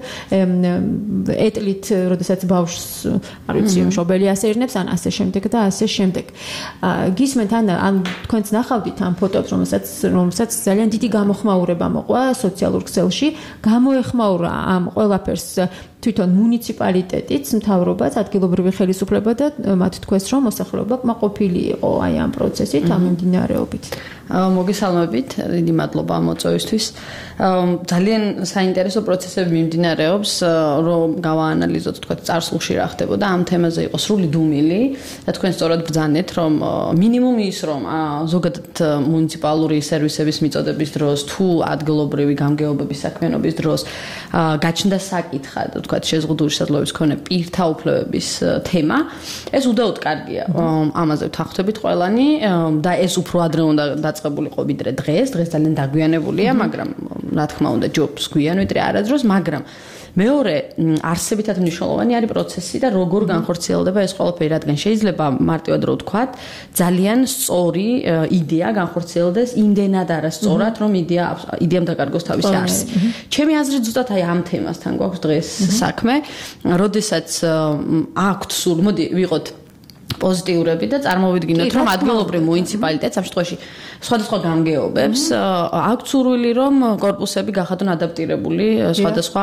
ეტლით როდესაც ბავშვს არ ვიცი მშობელი ასეირნებს ან ასე შემდეგ და ასე შემდეგ გისმენთ ან თქვენც ნახავდით ამ ფოტოს რომელსაც ძალიან დიდი გამოხმაურება მოყვა სოციალურ ქსელში გამოეხმაურა ამ ყველაფერს თვითონ მუნიციპალიტეტიც მთავრობაც ადგილობრივი ხელისუფლება და მათ თქვეს რომ მოსახლეობა კმაყოფილი იყო აი ამ პროცესით ამ მიმდინარეობით მოგესალმებით დიდი მადლობა მოწვევისთვის ძალიან საინტერესო პროცესები მიმდინარეობს რომ გავაანალიზოთ თქვა წარსულში რა ხდებოდა ამ თემაზე იყო სრული დუმილი და თქვენ სწორად ბრძანეთ რომ მინიმუმ ის რომ ზოგადად მუნიციპალური სერვისების მიწოდების დროს თუ ადგილობრივი გამგეობების საქმიანობის დროს გაჩნდა საკითხად თქვა შეზღუდული შესაძლებლობის მქონე პირთა უფლებების თემა ეს უდაოდ კარგია ამაზე ვთანხმდებით ყველანი და ეს უფრო ადრე უნდა დაწყებულიყო ვიდრე დღეს ძალიან დაგვიანებულია მაგრამ რა თქმა უნდა ჯობს გვიან ვიდრე არადროს მაგრამ მეორე არსებითად მნიშვნელოვანი არის პროცესი და როგორ განხორციელდება ეს ყველაფერი რადგან შეიძლება მარტივად რო ვთქვათ ძალიან სწორი იდეა განხორციელდეს იმდენად არასწორად რომ იდეამ დაკარგოს თავისი არსი ჩემი აზრით ზუსტად აი ამ თემასთან გვაქვს დღეს საქმე როდესაც აქვთ სულ მოდი ვიყოთ პოზიტიურები და წარმოვიდგინოთ რომ ადგილობრივ მუნიციპალიტეტს ამ შემთხვევაში სხვადასხვა გამგეობებს აქვთ სურვილი რომ კორპუსები გახადონ ადაპტირებული სხვადასხვა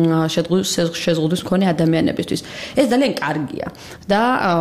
შეზღუდვის მქონე ადამიანებისთვის ეს ძალიან კარგია და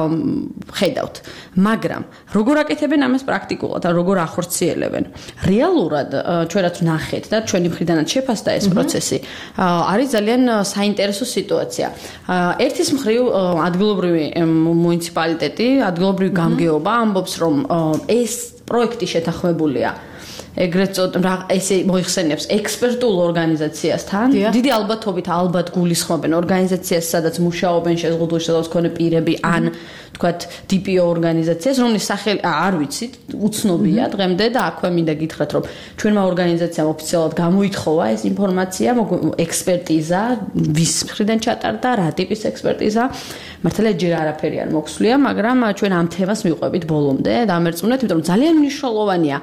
ხედავთ მაგრამ როგორ აკეთებენ ამას პრაქტიკულად ან როგორ ახორციელებენ რეალურად ჩვენ რაც ვნახეთ და ჩვენი მხრიდანაც შეფასდა ეს პროცესი არის ძალიან საინტერესო სიტუაცია ერთის მხრივ ადგილობრივი მუნიციპალიტეტი ადგილობრივი გამგეობა ამბობს რომ ეს პროექტი შეთანხმებულია ეგრეთ ესე მოიხსენებს ექსპერტულ ორგანიზაციასთან დიდი ალბათობით ალბათ გულისხმობენ ორგანიზაციას სადაც მუშაობენ შეზღუდული შესაძლებლობის მქონე პირები ან თქვათ DPO ორგანიზაციას რომლის სახელი არ ვიცით უცნობია დღემდე და აქვე მინდა გითხრათ რომ ჩვენმა ორგანიზაციამ ოფიციალურად გამოითხოვა ეს ინფორმაცია ექსპერტიზა ვის მხრიდან ჩატარდა რა ტიპის ექსპერტიზა მართალია ჯერ არაფერი არ მოხსვლია მაგრამ ჩვენ ამ თემას მივყვებით ბოლომდე დამერწმუნეთ იმიტომ რომ ძალიან მნიშვნელოვანია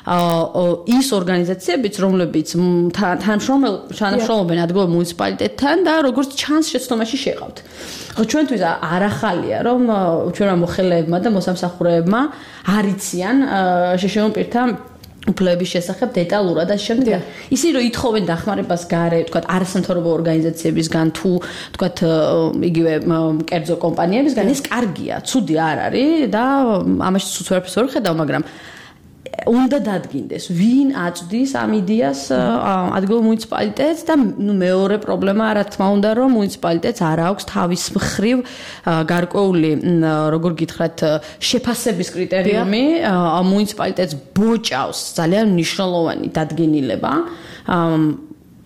ის ორგანიზაციებიც რომლებიც თანამშრომლობენ ადგილობრივ მუნიციპალიტეტთან და როგორც ჩანს შეცდომაში შეყავთ. ხო ჩვენთვის არ ახალია რომ ჩვენმა მოხელეებმა და მოსამსახურეებმა არ იციან შეშეულ პირთა უფლების შესახებ დეტალურად და შემდეგ ისინი რომ ითხოვენ დახმარებას გარე თქვათ არასამთავრობო ორგანიზაციებისგან თუ თქვათ იგივე კერძო კომპანიებისგან ეს კარგია ცუდი არ არის და ამაში სუცვერფს ვერ ხედავ მაგრამ უნდა დადგინდეს ვინ აწვდის ამ იდეას ადგილობრივ მუნიციპალიტეტს და მეორე პრობლემა რა თქმა უნდა რომ მუნიციპალიტეტს არ აქვს თავის მხრივ გარკვეული როგორ გითხრათ შეფასების კრიტერიუმი მუნიციპალიტეტს ბოჭავს ძალიან მნიშვნელოვანი დადგენილება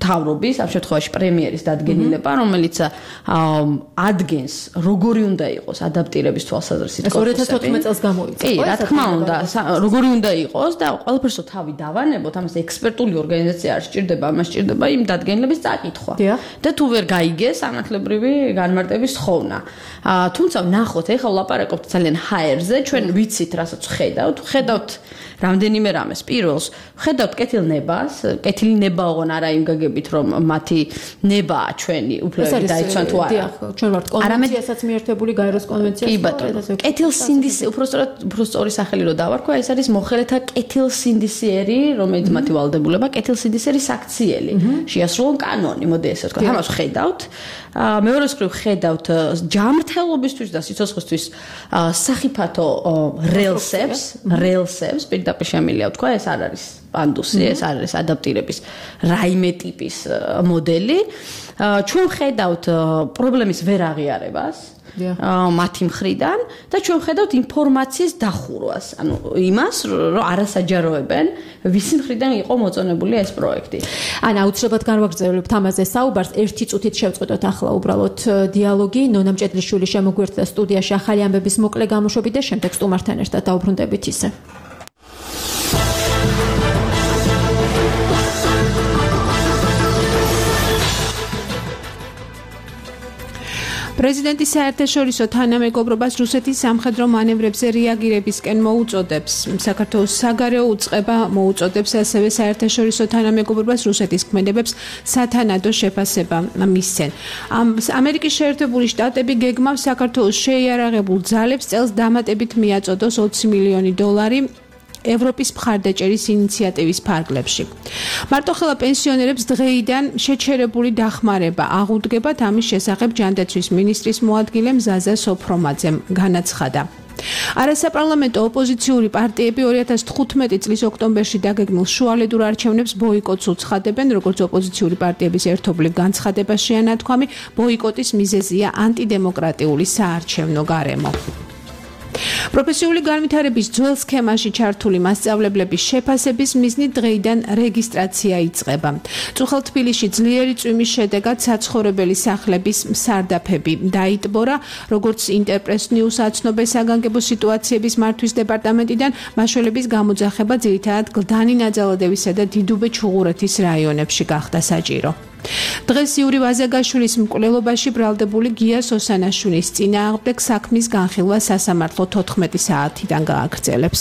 მთავრობის, ამ შემთხვევაში პრემიერის დადგენილება, რომელიც ადგენს როგორი უნდა იყოს ადაპტირების თვალსაზრისით კორპუსები. 2014 წელს გამოიცა. კი, რა თქმა უნდა, როგორი უნდა იყოს და ყველაფერს თავი დავანებოთ, ამას ექსპერტული ორგანიზაცია არ სჭირდება, ამას სჭირდება იმ დადგენილების წაკითხვა. და თუ ვერ გაიგეს ანათლებრივი განმარტების ხოვნა. თუმცა ნახოთ, ეხლა ვლაპარაკობთ ძალიან ჰაერზე, ჩვენ ვიცით, რასაც ხედავთ რამდენიმე რამეს. პირველს, ხედავთ კეთილნებას, კეთილი ნებაოღონ არა იმ გაგებით, რომ მათი ნებაა ჩვენი უფლებები დაიცვან თუ არა. ჩვენ ვართ კონვენციასაც მიერთებული, გაეროს კონვენციას. კი ბატონო. კეთილსინდისი, უფრო სწორი სახელი რო დავარქვა, ეს არის მოხელეთა კეთილსინდისიერი, რომელიც მათი ვალდებულება კეთილსინდისიერი საქციელი. შეასრულონ კანონი, მოდი ესე ვთქვა. ამას ხედავთ. მეორე მხრივ ხედავთ ჯანმრთელობისთვის და სიცოცხლისთვის სახიფათო რელსებს პირდაპირ შემილია ვთქვა, ეს არ არის პანდუსი, ეს არის ადაპტირების რაიმე ტიპის მოდელი. ჩვენ ხედავთ პრობლემის ვერ აღიარებას მათი მხრიდან და ჩვენ ხედავთ ინფორმაციის დახურვას, ანუ იმას, რომ არასაჯაროებენ ვისი მხრიდან იყო მოწონებული ეს პროექტი. აუცილებლად განვაგრძელებთ ამაზე საუბარს. ერთი წუთით შევწყვეტოთ ახლა უბრალოდ დიალოგი. ნონა მჭედლიშვილი შემოგვიერთდა სტუდიაში ახალი ამბების მოკლე გამოშვებით და შემდეგ სტუმართან ერთად დაუბრუნდებით ისე. პრეზიდენტი საერთაშორისო თანამეგობრობას რუსეთის სამხედრო მანევრებზე რეაგირებისკენ მოუწოდებს. საქართველოს საგარეო უწყება მოუწოდებს ასევე საერთაშორისო თანამეგობრობას რუსეთის ქმედებებს სათანადო შეფასება მისცენ. ამერიკის შეერთებული შტატები გეგმავს საქართველოს შეიარაღებულ ძალებს წელს დამატებით მიაწოდოს $20 მილიონი ევროპის მხარდაჭერის ინიციატივის ფარგლებში. მარტოხელა პენსიონერებს დღეიდან შეჩერებული დახმარება აღუდგებათ, ამის შესახებ ჯანდაცვის მინისტრის მოადგილე მზაზა სოფრომაძემ განაცხადა. არასაპარლამენტო ოპოზიციური პარტიები 2015 წლის ოქტომბერში დაგეგმილ შუალედურ არჩევნებს ბოიკოტს უცხადებენ, როგორც ოპოზიციური პარტიების ერთობლივ განცხადებას შეანათქვამი, ბოიკოტის მიზეზია ანტიდემოკრატიული საარჩევნო გარემო. პროფესიული განვითარების ძველ სქემაში ჩართული მასწავლებლების შეფასების მიზნით დღეიდან რეგისტრაცია იწყება. წუხელ თბილისში ძლიერი წვიმის შედეგად საცხოვრებელი სახლების სარდაფები დაიტბორა, როგორც ინტერპრეს ნიუს აცნობეს საგანგებო სიტუაციების მართვის დეპარტამენტიდან, მაშველების გამოძახება ძირითადად გლდანი ნაძალადევისა და დიდუბე ჩუღურეთის რაიონებში გახდა საჭირო. დღეს იური ვაზაგაშვილის მკვლელობაში ბრალდებული გია სოსანაშვილის წინააღმდეგ საქმის განხილვა სასამართლო 14 საათიდან გააგრძელებს.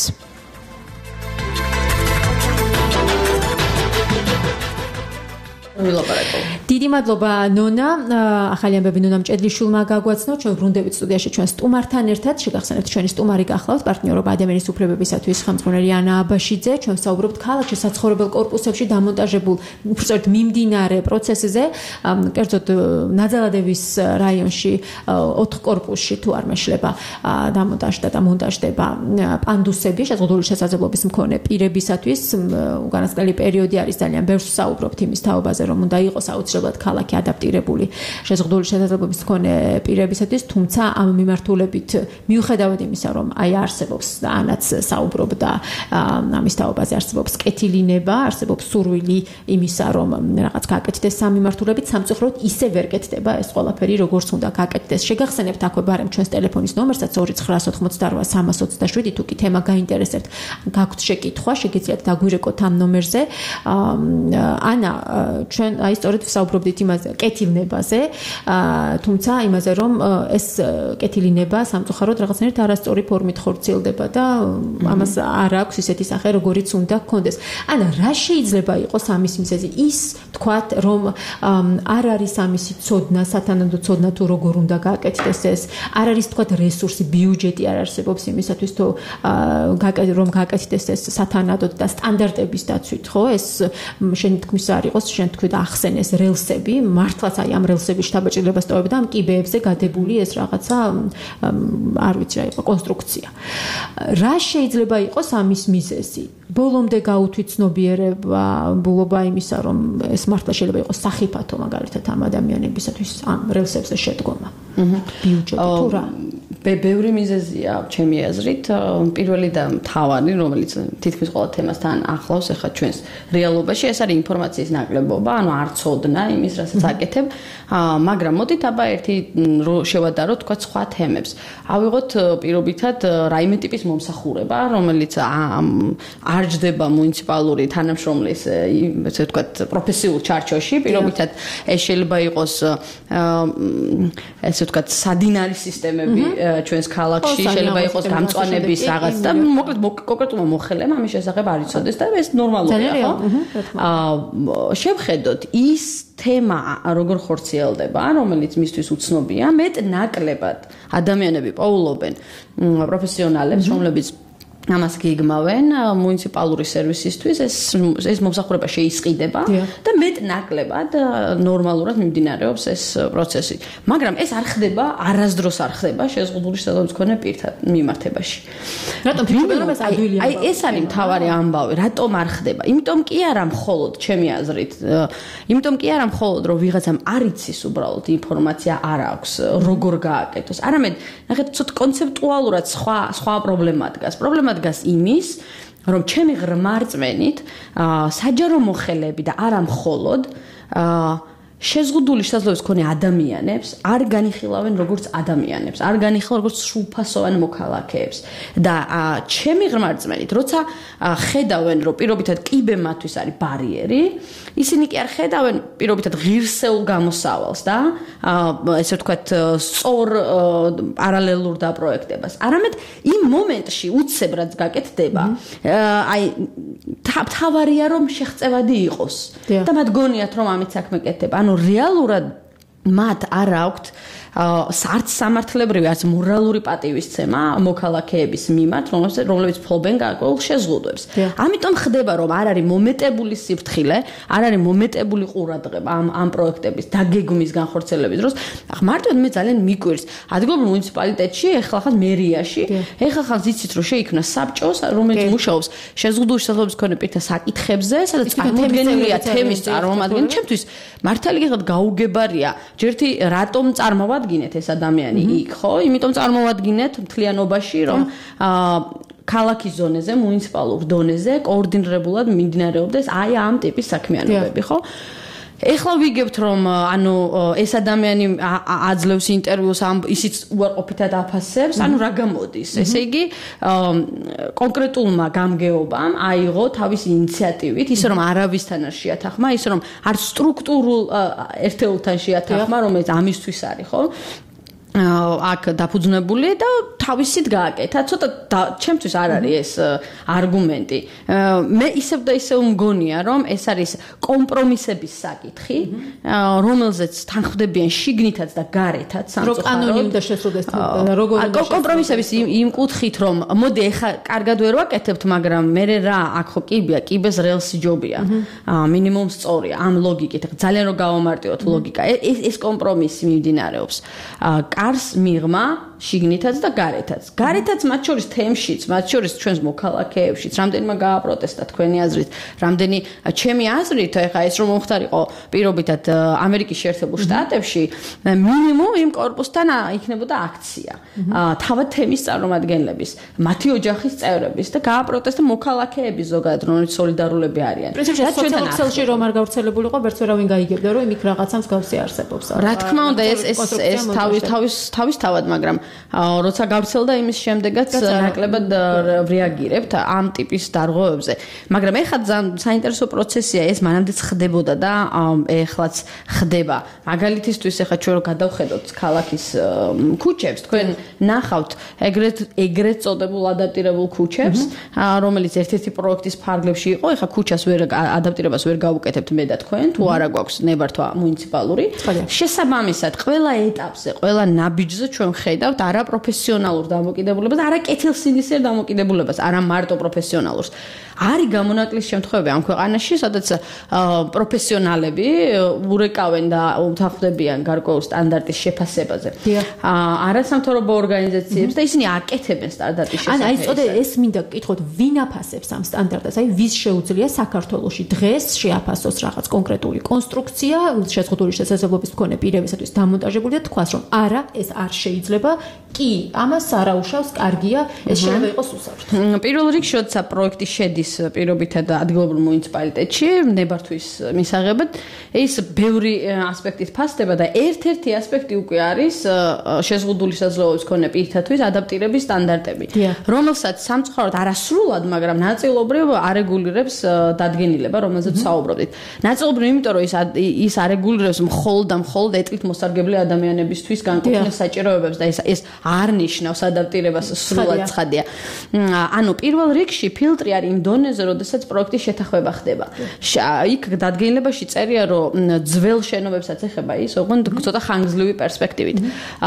დიდი მადლობა ნონა. ახალი ამბები ნონა მჭედლიშვილმა გაგვაცნო. ჩვენ ბრუნდებით სტუდიაში ჩვენ სტუმართან ერთად. შეგახსენებთ ჩვენი სტუმარი გახლავთ პარტნიორობა ადამიანის უფლებებისათვის ხელმძღვანელი ანა აბაშიძე. ჩვენ საუბრობთ ქალაქში საცხოვრებელ კორპუსებში დამონტაჟებულ უბრალოდ მიმდინარე პროცესზე. კერძოდ ნაძალადევის რაიონში 4 კორპუსში თუ არ მეშლება დამონტაჟდა და მონტაჟდება პანდუსები შეზღუდული შესაძლებლობის მქონე პირებისათვის. უკანასკნელი პერიოდი არის ძალიან ბევრს საუბრობთ იმის თაობაზე, რომ უნდა იყოს აუცილებლად ქალაქი ადაპტირებული შეზღუდული შესაძლებლობის მქონე პირებისათვის, თუმცა ამ მიმართულებით მიუხედავად იმისა, რომ არსებობს და ანაც საუბრობდა ამის თაობაზე, არსებობს კეთილინება, არსებობს სურვილი იმისა, რომ რაღაც გააკეთდეს ამ მიმართულებით, სამწუხაროდ ისე ვერ კეთდება ეს ყველაფერი, როგორც უნდა გააკეთდეს. შეგახსენებთ აქვე ბარემ ჩვენს ტელეფონის ნომერსაც 2988 თუ კი თემა გაინტერესებთ, გაქვთ შეკითხვა, შეგიძლიათ დაგვირეკოთ ამ ნომერზე. ანა, ჩვენ სწორედ ვსაუბრობდით იმაზე, კეთილნებაზე, თუმცა იმაზე, რომ ეს კეთილინება სამწუხაროდ რაღაცნაირად არასწორი ფორმით ხორციელდება და ამას არ აქვს ისეთი სახე, როგორიც უნდა გქონდეს. ანა, რა შეიძლება იყოს ამის მიზეზი? ის თქვათ, რომ არ არის ამისი ცოდნა, სათანადო ცოდნა თუ როგორ უნდა გააკეთდეს ეს, არ არის თქვათ რესურსი, ბიუჯეტი არ არსებობს იმისათვის, თუ რომ გააკეთდეს ეს სათანადოდ და სტანდარტების დაცვით, ხო? ეს შენი თქმის არ იყოს, შენ თქვი და ახსენეს რელსები, მართლაც აი ამ რელსების შთაბეჭდილებას ტოვებ და ამ კიბეებზე გადებული ეს რაღაცა არ ვიცი რა იყო კონსტრუქცია. რა შეიძლება იყოს ამის მიზეზი? ბოლომდე გაუთვით ცნობიერება, ბულობა იმისა, რომ ეს მართლა შეიძლება იყოს სახიფათო მაგალითად ამ ადამიანებისათვის ამ რელსებზე შედგომა. ბიუჯეტი თუ რა? ბევრი მიზეზია ჩემი აზრით. პირველი და მთავარი, რომელიც თითქმის ყველა თემასთან ახლავს ახლა ჩვენს რეალობაში, ეს არის ინფორმაციის ნაკლებობა, ანუ არ ცოდნა იმის, რასაც აკეთებ, მაგრამ მოდით აბა ერთი შევადაროთ თქვა სხვა თემებს. ავიღოთ პირობითად რაიმე ტიპის მომსახურება, რომელიც არ ჯდება მუნიციპალური თანამშრომლის, ესე ვთქვათ, პროფესიულ ჩარჩოში, პირობითად ეს შეიძლება იყოს ესე ვთქვათ, სადინარი სისტემები ჩვენს ქალაქში, შეიძლება იყოს გამწვანების რაღაც და მოკლედ კონკრეტულმა მოხელემ ამის შესახებ არ იცოდეს და ეს ნორმალურია, ხო? შევხედოთ ის თემა როგორ ხორციელდება, რომელიც მისთვის უცნობია, მეტ-ნაკლებად ადამიანები პოულობენ პროფესიონალებს, რომლებიც ამას გიგმავენ მუნიციპალური სერვისისთვის, ეს მომსახურება შეისყიდება და მეტ-ნაკლებად ნორმალურად მიმდინარეობს ეს პროცესი. მაგრამ ეს არ ხდება, არასდროს არ ხდება შეზღუდული შესაძლებლობის მქონე პირთა მიმართებაში. რატომ ფიქრობენ, რომ ეს ადვილია? აი ეს არის მთავარი ამბავი, რატომ არ ხდება? იმიტომ კი არა მხოლოდ ჩემი აზრით, იმიტომ კი არა მხოლოდ რომ ვიღაცამ არ იცის უბრალოდ ინფორმაცია არ აქვს, როგორ გააკეთოს. არამედ, ნახეთ, ცოტა კონცეპტუალურად სხვა პრობლემა დგას. პრობლემა დგას იმის, რომ ჩემი ღრმა რწმენით, საჯარო მოხელეები და არა მხოლოდ შეზღუდული შესაძლებლობის მქონე ადამიანებს არ განიხილავენ როგორც ადამიანებს, არ განიხილავენ როგორც სრულფასოვან მოქალაქეებს და ჩემი ღრმა რწმენით, როცა ხედავენ, რომ პირობითად კიბე მათთვის არის ბარიერი, ისინი კი არ ხედავენ პირობითად ღირსეულ გამოსავალს და ესე ვთქვათ, სწორ პარალელურ დაპროექტებას. არამედ იმ მომენტში უცებ რაც გაკეთდება, აი თავარია რომ შეღწევადი იყოს და მათ გონიათ რომ ამით საქმე კეთდება. ანუ რეალურად მათ არ აქვთ არც სამართლებრივი, არც მორალური პატივისცემა მოქალაქეების მიმართ, რომლებიც ფლობენ გარკვეულ შეზღუდვებს. ამიტომ ხდება, რომ არ არის მომეტებული სიფრთხილე, არ არის მომეტებული ყურადღება ამ პროექტების დაგეგმვის განხორციელების დროს. მარტივად მე ძალიან მიკვირს ადგილობრივ მუნიციპალიტეტში, ეხლა მერიაში, ეხლა იცით რომ შეიქმნა საბჭო, რომელიც მუშაობს შეზღუდული შესაძლებლობის მქონე პირთა საკითხებზე, სადაც წარმოდგენილია თემის წარმომადგენელი. ჩემთვის მართალი გიხად გაუგებარია, ჯერთი რატომ წარმოვადგინეთ ეს ადამიანი იქ, ხო? იმიტომ წარმოვადგინეთ მთლიანობაში, რომ ქალაქის ზონეზე, მუნიციპალურ დონეზე კოორდინირებულად მიმდინარეობდეს აი ამ ტიპის საქმიანობები, ხო? ეხლა ვიგებთ რომ ანუ ეს ადამიანი აძლევს ინტერვიუს ისიც უარყოფითად აფასებს, ანუ რა გამოდის? ესე იგი კონკრეტულმა გამგეობამ აიღო თავისი ინიციატივით, ისე რომ არავისთან არ შეათანხმა, ისე რომ არ სტრუქტურულ ერთეულთან შეათანხმა, რომელიც ამისთვის არის, ხო? აქ დაფუძნებული და თავისით გააკეთა. ცოტა ჩემთვის არ არის ეს არგუმენტი. მე ისევ და ისევ მგონია, რომ ეს არის კომპრომისების საკითხი, რომელზეც თანხმდებიან შიგნითაც და გარეთაც სამწუხაროდ. რო კანონი უნდა შესრულდეს როგორ უნდა კომპრომისების იმ კუთხით, რომ მოდი ეხა კარგად ვერ ვაკეთებთ, მაგრამ მე რა აქ ხო კიბეა, კიბეს რელსი ჯობია. მინიმუმ სწორია ამ ლოგიკით. ძალიან რო გავამარტივოთ ლოგიკა. ეს კომპრომისი მიმდინარეობს. კარს მიღმა შიგნითაც და გარეთაც. გარეთაც მათ შორის თემშიც, მათ შორის ჩვენს მოქალაქეებშიც, რამდენმა გააპროტესტა თქვენი აზრით, რამდენი ჩემი აზრით, ეხა ეს რომ მომხდარიყო პირობითად ამერიკის შეერთებულ შტატებში, მინიმუმ იმ კორპუსთან იქნებოდა აქცია. თავად თემის წარმომადგენლების, მათი ოჯახის წევრების და გააპროტესტა მოქალაქეები ზოგადად, რომელიც სოლიდარულები არიან. პრინციპში სოციალურ ქსელში რომ არ გავრცელებულიყო, ვერც ვერავინ გაიგებდა, რომ იქ რაღაცა მსგავსი არსებობს. რა თქმა უნდა, ეს თავისთავად, მაგრამ როცა გავრცელდა იმის შემდეგაც ნაკლებად რეაგირებთ ამ ტიპის დარღვევებზე. მაგრამ ეხლა საინტერესო პროცესია ეს მანამდეც ხდებოდა და ეხლაც ხდება. მაგალითისთვის ეხლა ჩვენ რო გადავხედოთ ქალაქის ქუჩებს, თქვენ ნახავთ ეგრეთ წოდებულ ადაპტირებულ ქუჩებს, რომელიც ერთ-ერთი პროექტის ფარგლებში იყო. ეხლა ქუჩას ადაპტირებას ვერ გავუკეთებთ მე და თქვენ, თუ არა გვაქვს ნებართვა მუნიციპალური. შესაბამისად, ყველა ეტაპზე, ყველა ნაბიჯზე ჩვენ ხედავთ არაპროფესიონალურ დამოკიდებულებას, არა კეთილსინისერ დამოკიდებულებას, არა მარტო პროფესიონალურს. არის გამონაკლისის შემთხვევები ამ ქვეყანაში, სადაც პროფესიონალები ურეკავენ და უთანხმდებიან გარკვეულ სტანდარტის შეფასებაზე. არასამთავრობო ორგანიზაციებს და ისინი აკეთებენ სტანდარტის შესაფასებას. აი, წოდე ეს მინდა გკითხოთ, ვინ აფასებს ამ სტანდარტს? აი, ვის შეუძლია საქართველოში დღეს შეაფასოს რაღაც კონკრეტული კონსტრუქცია, შეზღუდული შესაძლებლობის მქონე პირებისათვის დამონტაჟებული და თქვას, რომ არა, ეს არ შეიძლება კი, ამას არაუშავს, კარგია, ეს შეიძლება იყოს უსაფრთხო. პირველ რიგში, როცა პროექტი შედის პირობითად ადგილობრივ მუნიციპალიტეტში, ნებართვის მისაღებად, ეს ბევრი ასპექტით ფასდება და ერთ-ერთი ასპექტი უკვე არის შეზღუდული საზოგადოების მქონე პირთათვის ადაპტირების სტანდარტები, რომელსაც სამწუხაროდ არასრულად, მაგრამ ნაწილობრივ არეგულირებს დადგენილება, რომელზეც საუბრობდით. ნაწილობრივ იმიტომ, რომ ის არეგულირებს მხოლოდ და მხოლოდ ეტლით მოსარგებლე ადამიანებისთვის განკუთვნილ საჭიროებებს და ეს არ ნიშნავს ადაპტირებას სრულად ცხადია. ანუ პირველ რიგში ფილტრი არის იმ დონეზე, როდესაც პროექტის შეთანხმება ხდება. იქ დადგენილებაში წერია, რომ ძველ შენობებსაც ეხება ის, ოღონდ ცოტა ხანგრძლივი პერსპექტივით.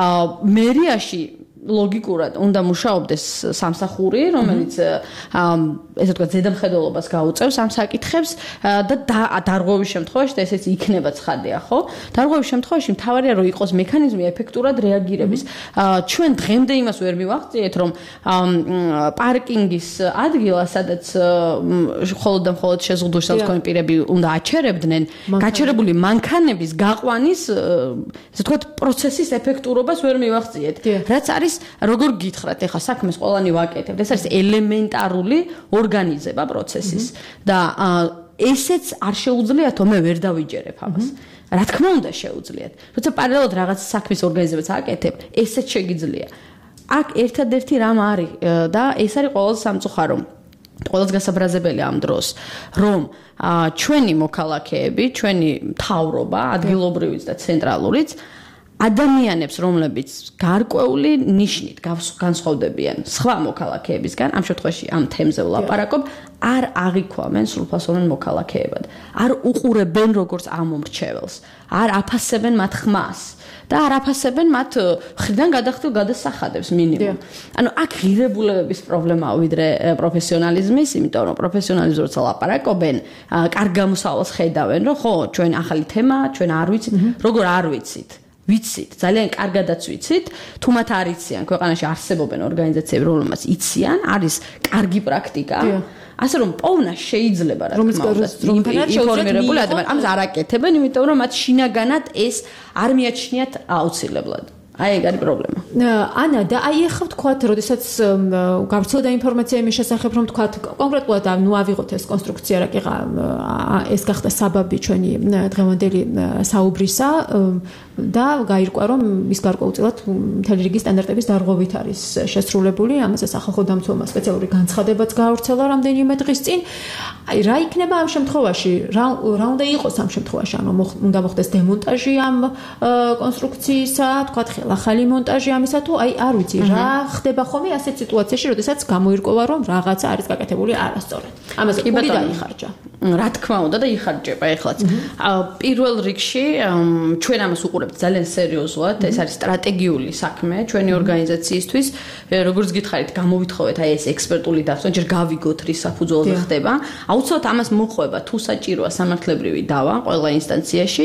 მერიაში ლოგიკურად უნდა მუშაობდეს სამსახური, რომელიც ესე ვთქვათ, ზედამხედველობას გაუწევს ამ საკითხებს და დარღვევის შემთხვევაში და ესეც იქნება ცხადია, ხო? დარღვევის შემთხვევაში მთავარია რომ იყოს მექანიზმი ეფექტურად რეაგირების. ჩვენ დღემდე იმას ვერ მივახციეთ, რომ პარკინგის ადგილას, სადაც მხოლოდ და მხოლოდ შეზღუდული საზოგადოების პირები უნდა აჩერებდნენ, გაჩერებული მანქანების გაყვანის, ესე ვთქვათ, პროცესის ეფექტურობას ვერ მივახციეთ. რაც არის როგორ გითხრათ, ეხლა საქმეს ყველანი ვაკეთებთ. ეს არის ელემენტარული ორგანიზება პროცესის და ესეც არ შეუძლიათ, მე ვერ დავიჯერებ ამას. რა თქმა უნდა შეუძლიათ. როცა პარალელურად რაღაც საქმის ორგანიზებას აკეთებ, ესეც შეგიძლია. აქ ერთადერთი რამ არის და ეს არის ყველაზე სამწუხარო, ყველაზე გასაბრაზებელი ამ დროს, რომ ჩვენი მოქალაქეები, ჩვენი მთავრობა, ადგილობრივიც და ცენტრალურიც ადამიანებს, რომლებიც გარკვეული ნიშნით განსხვავდებიან სხვა მოქალაქეებისგან, ამ შემთხვევაში ამ თემზე ვლაპარაკობ, არ აღიქვამენ სრულფასოვან მოქალაქეებად. არ უყურებენ როგორც ამომრჩეველს, არ აფასებენ მათ ხმას და არ აფასებენ მათ მხრიდან გადახდილ გადასახადებს მინიმუმ. ანუ აქ ღირებულებების პრობლემაა ვიდრე პროფესიონალიზმის, იმიტომ რომ პროფესიონალიზმზე როცა ლაპარაკობენ, კარგ გამოსავალს ხედავენ, რომ ხო, ჩვენ ახალი თემა, ჩვენ არ ვიცით, როგორ არ ვიცით. ვიცით, ძალიან კარგადაც ვიცით, თუ მათ არ იციან, ქვეყანაში არსებობენ ორგანიზაციები, რომლებმაც იციან, არის კარგი პრაქტიკა. ასე რომ პოვნა შეიძლება რა თქმა უნდა, ინფორმირებული ადამიანი, ამას არ აკეთებენ, იმიტომ რომ მათ შინაგანად ეს არ მიაჩნიათ აუცილებლად. აი ეგ არის პრობლემა. ანა და აი ახლა ვთქვათ, როდესაც გავრცელდა ინფორმაცია იმის შესახებ, რომ ვთქვათ, კონკრეტულად ავიღოთ ეს კონსტრუქცია რა კიღა, ეს გახდა საბაბი ჩვენი დღევანდელი საუბრისა და გაირკვა, რომ ის გარკვეულწილად მთელი რიგი სტანდარტების დარღვევით არის შესრულებული, ამაზე სახალხო დამცველმა სპეციალური განცხადებაც გაავრცელა რამდენიმე დღის წინ. აი რა იქნება ამ შემთხვევაში? რა უნდა იყოს ამ შემთხვევაში? ანუ უნდა მოხდეს დემონტაჟი ამ კონსტრუქციისა, ვთქვათ, ახალი მონტაჟი ამისა თუ აი არ ვიცი რა ხდება ხოლმე ასეთ სიტუაციაში, როდესაც გამოირკვევა რომ რაღაცა არის გაკეთებული არასწორად. ამაზე პული დაიხარჯა. რა თქმა უნდა და იხარჯება ეხლაც. პირველ რიგში ჩვენ ამას უყურებთ ძალიან სერიოზულად, ეს არის სტრატეგიული საქმე ჩვენი ორგანიზაციისთვის. როგორც გითხარით, გამოვითხოვეთ აი ეს ექსპერტული დაცვა, ჯერ გავიგოთ რის საფუძველზე ხდება. აუცილებლად ამას მოყვება თუ საჭიროა სამართლებრივი დავა ყველა ინსტანციაში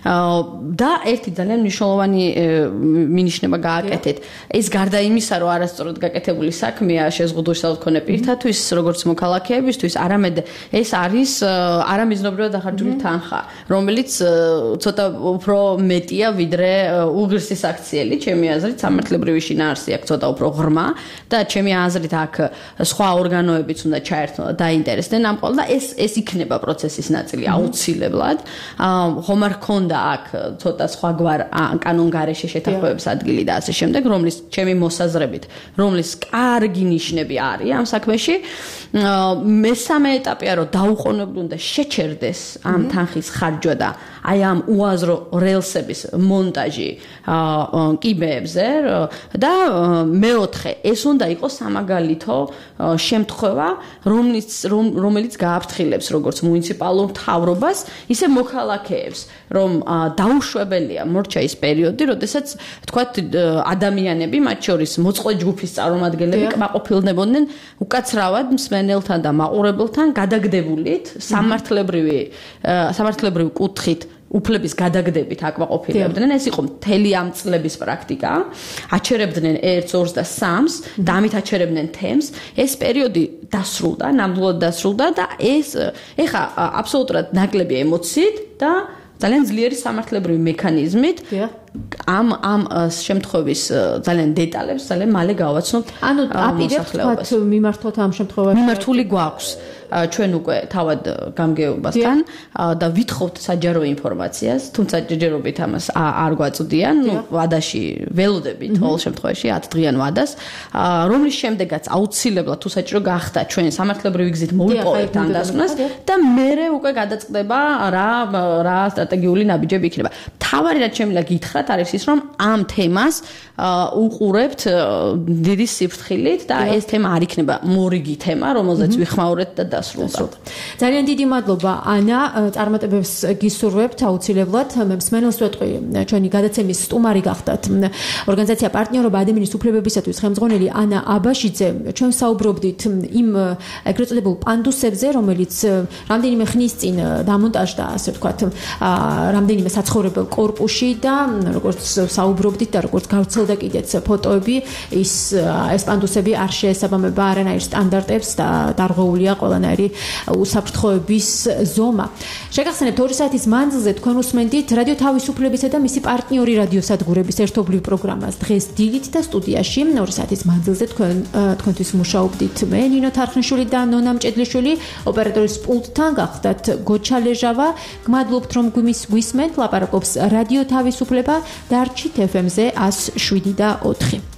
და ერთი ძალიან მნიშვნელოვანი მინიშნება გააკეთეთ. ეს გარდა იმისა, რომ არასწორად გაკეთებული საქმეა შეზღუდული საზოგადოების პირთათვის, როგორც მოქალაქეებისთვის, არამედ ეს არის არამიზნობრივად დახარჯული თანხა, რომელიც ცოტა უფრო მეტია ვიდრე უღირსი საქციელი, ჩემი აზრით, სამართლებრივი შინაარსი აქვს ცოტა უფრო ღრმა და ჩემი აზრით აქ სხვა ორგანოებიც უნდა ჩაერთონ და დაინტერესდნენ ამ ყოველ და ეს იქნება პროცესის ნაწილი აუცილებლად. ხომ არ ქონდა აქ ცოტა სხვაგვარ კანონგარეშე შეთანხმების ადგილი და ასე შემდეგ, რომლის ჩემი მოსაზრებით, რომლის კარგი ნიშნები არის ამ საქმეში. მესამე ეტაპია, რომ დაუყოვნებლივ უნდა შეჩერდეს ამ თანხის ხარჯვა და აი ამ უაზრო რელსების მონტაჟი კიბეებზე და მეოთხე, ეს უნდა იყოს სამაგალითო შემთხვევა, რომელიც გააფრთხილებს როგორც მუნიციპალურ მთავრობას, ისე მოქალაქეებს, რომ დაუშვებელია მორჩა ის პერიოდი, როდესაც თქვათ ადამიანები, მათ შორის მოწყვლე ჯგუფის წარმომადგენლები კმაყოფილდებოდნენ უკაცრავად მსმენელთან და მაყურებელთან გადაგდებულით სამართლებრივი კუთხით უფლების გადაგდებით აკმაყოფილებდნენ. ეს იყო მთელი ამ წლების პრაქტიკა. აჩერებდნენ 1, 2 და 3-ს და ამით აჩერებდნენ თემს. ეს პერიოდი დასრულდა, ნამდვილად დასრულდა და ეს ეხა აბსოლუტურად ნაკლები ემოციით და ძალიან ძლიერი სამართლებრივი მექანიზმით ამ შემთხვევის ძალიან დეტალებს ძალიან მალე გავაცნობთ. ანუ აპირებთ თქვათ მიმართოთ ამ შემთხვევაში. მიმართული გვაქვს ჩვენ უკვე თავად გამგეობასთან და ვითხოვთ საჯარო ინფორმაციას, თუმცა ჯერჯერობით ამას არ გვაწვდიან, ვადაში ველოდებით ყოველ შემთხვევაში 10 დღიან ვადას, რომლის შემდეგაც აუცილებლად თუ საჭირო გახდა ჩვენ სამართლებრივი გზით მოვიპოვებთ ამ დასკვნას და მერე უკვე გადაწყდება რა სტრატეგიული ნაბიჯები იქნება. თავარი რაც შემიძლია გითხრათ არის ის, რომ ამ თემას უყურებთ დიდი სიფრთხილით და ეს თემა არ იქნება მორიგი თემა, რომელზეც ვიხმაურეთ და დასრულდა. ძალიან დიდი მადლობა ანა, წარმატებებს გისურვებთ აუცილებლად. მე მსმენელს ვეტყვი, ჩვენი გადაცემის სტუმარი გახდათ ორგანიზაცია პარტნიორობა ადამიანის უფლებებისათვის ხელმძღვანელი ანა აბაშიძე. ჩვენ საუბრობდით იმ ეგრეთ წოდებულ პანდუსებზე, რომელიც რამდენიმე ხნის წინ დამონტაჟდა, ასე ვთქვათ, რამდენიმე საცხოვრებელ კორპუსში და როგორც საუბრობდით და როგორც გავრცელდა კიდეც ფოტოები, ეს პანდუსები არ შეესაბამება არანაირ სტანდარტებს და დარღვეულია ყველანაირი უსაფრთხოების ზომა. შეგახსენებთ 2 საათის მანძილზე თქვენ უსმენდით რადიო თავისუფლებისა და მისი პარტნიორი რადიოსადგურების ერთობლივ პროგრამას. დღეს დილით და სტუდიაში 2 საათის მანძილზე თქვენთვის მუშაობდით მე ნინო თარხნიშვილი და ნონა მჭედლიშვილი, ოპერატორის პულტთან გახდათ გოჩა ლეჟავა. გმადლობთ რომ გვისმენთ, ლაპარაკობს რადიო თავისუფლება, დარჩით FM-ზე 107.4.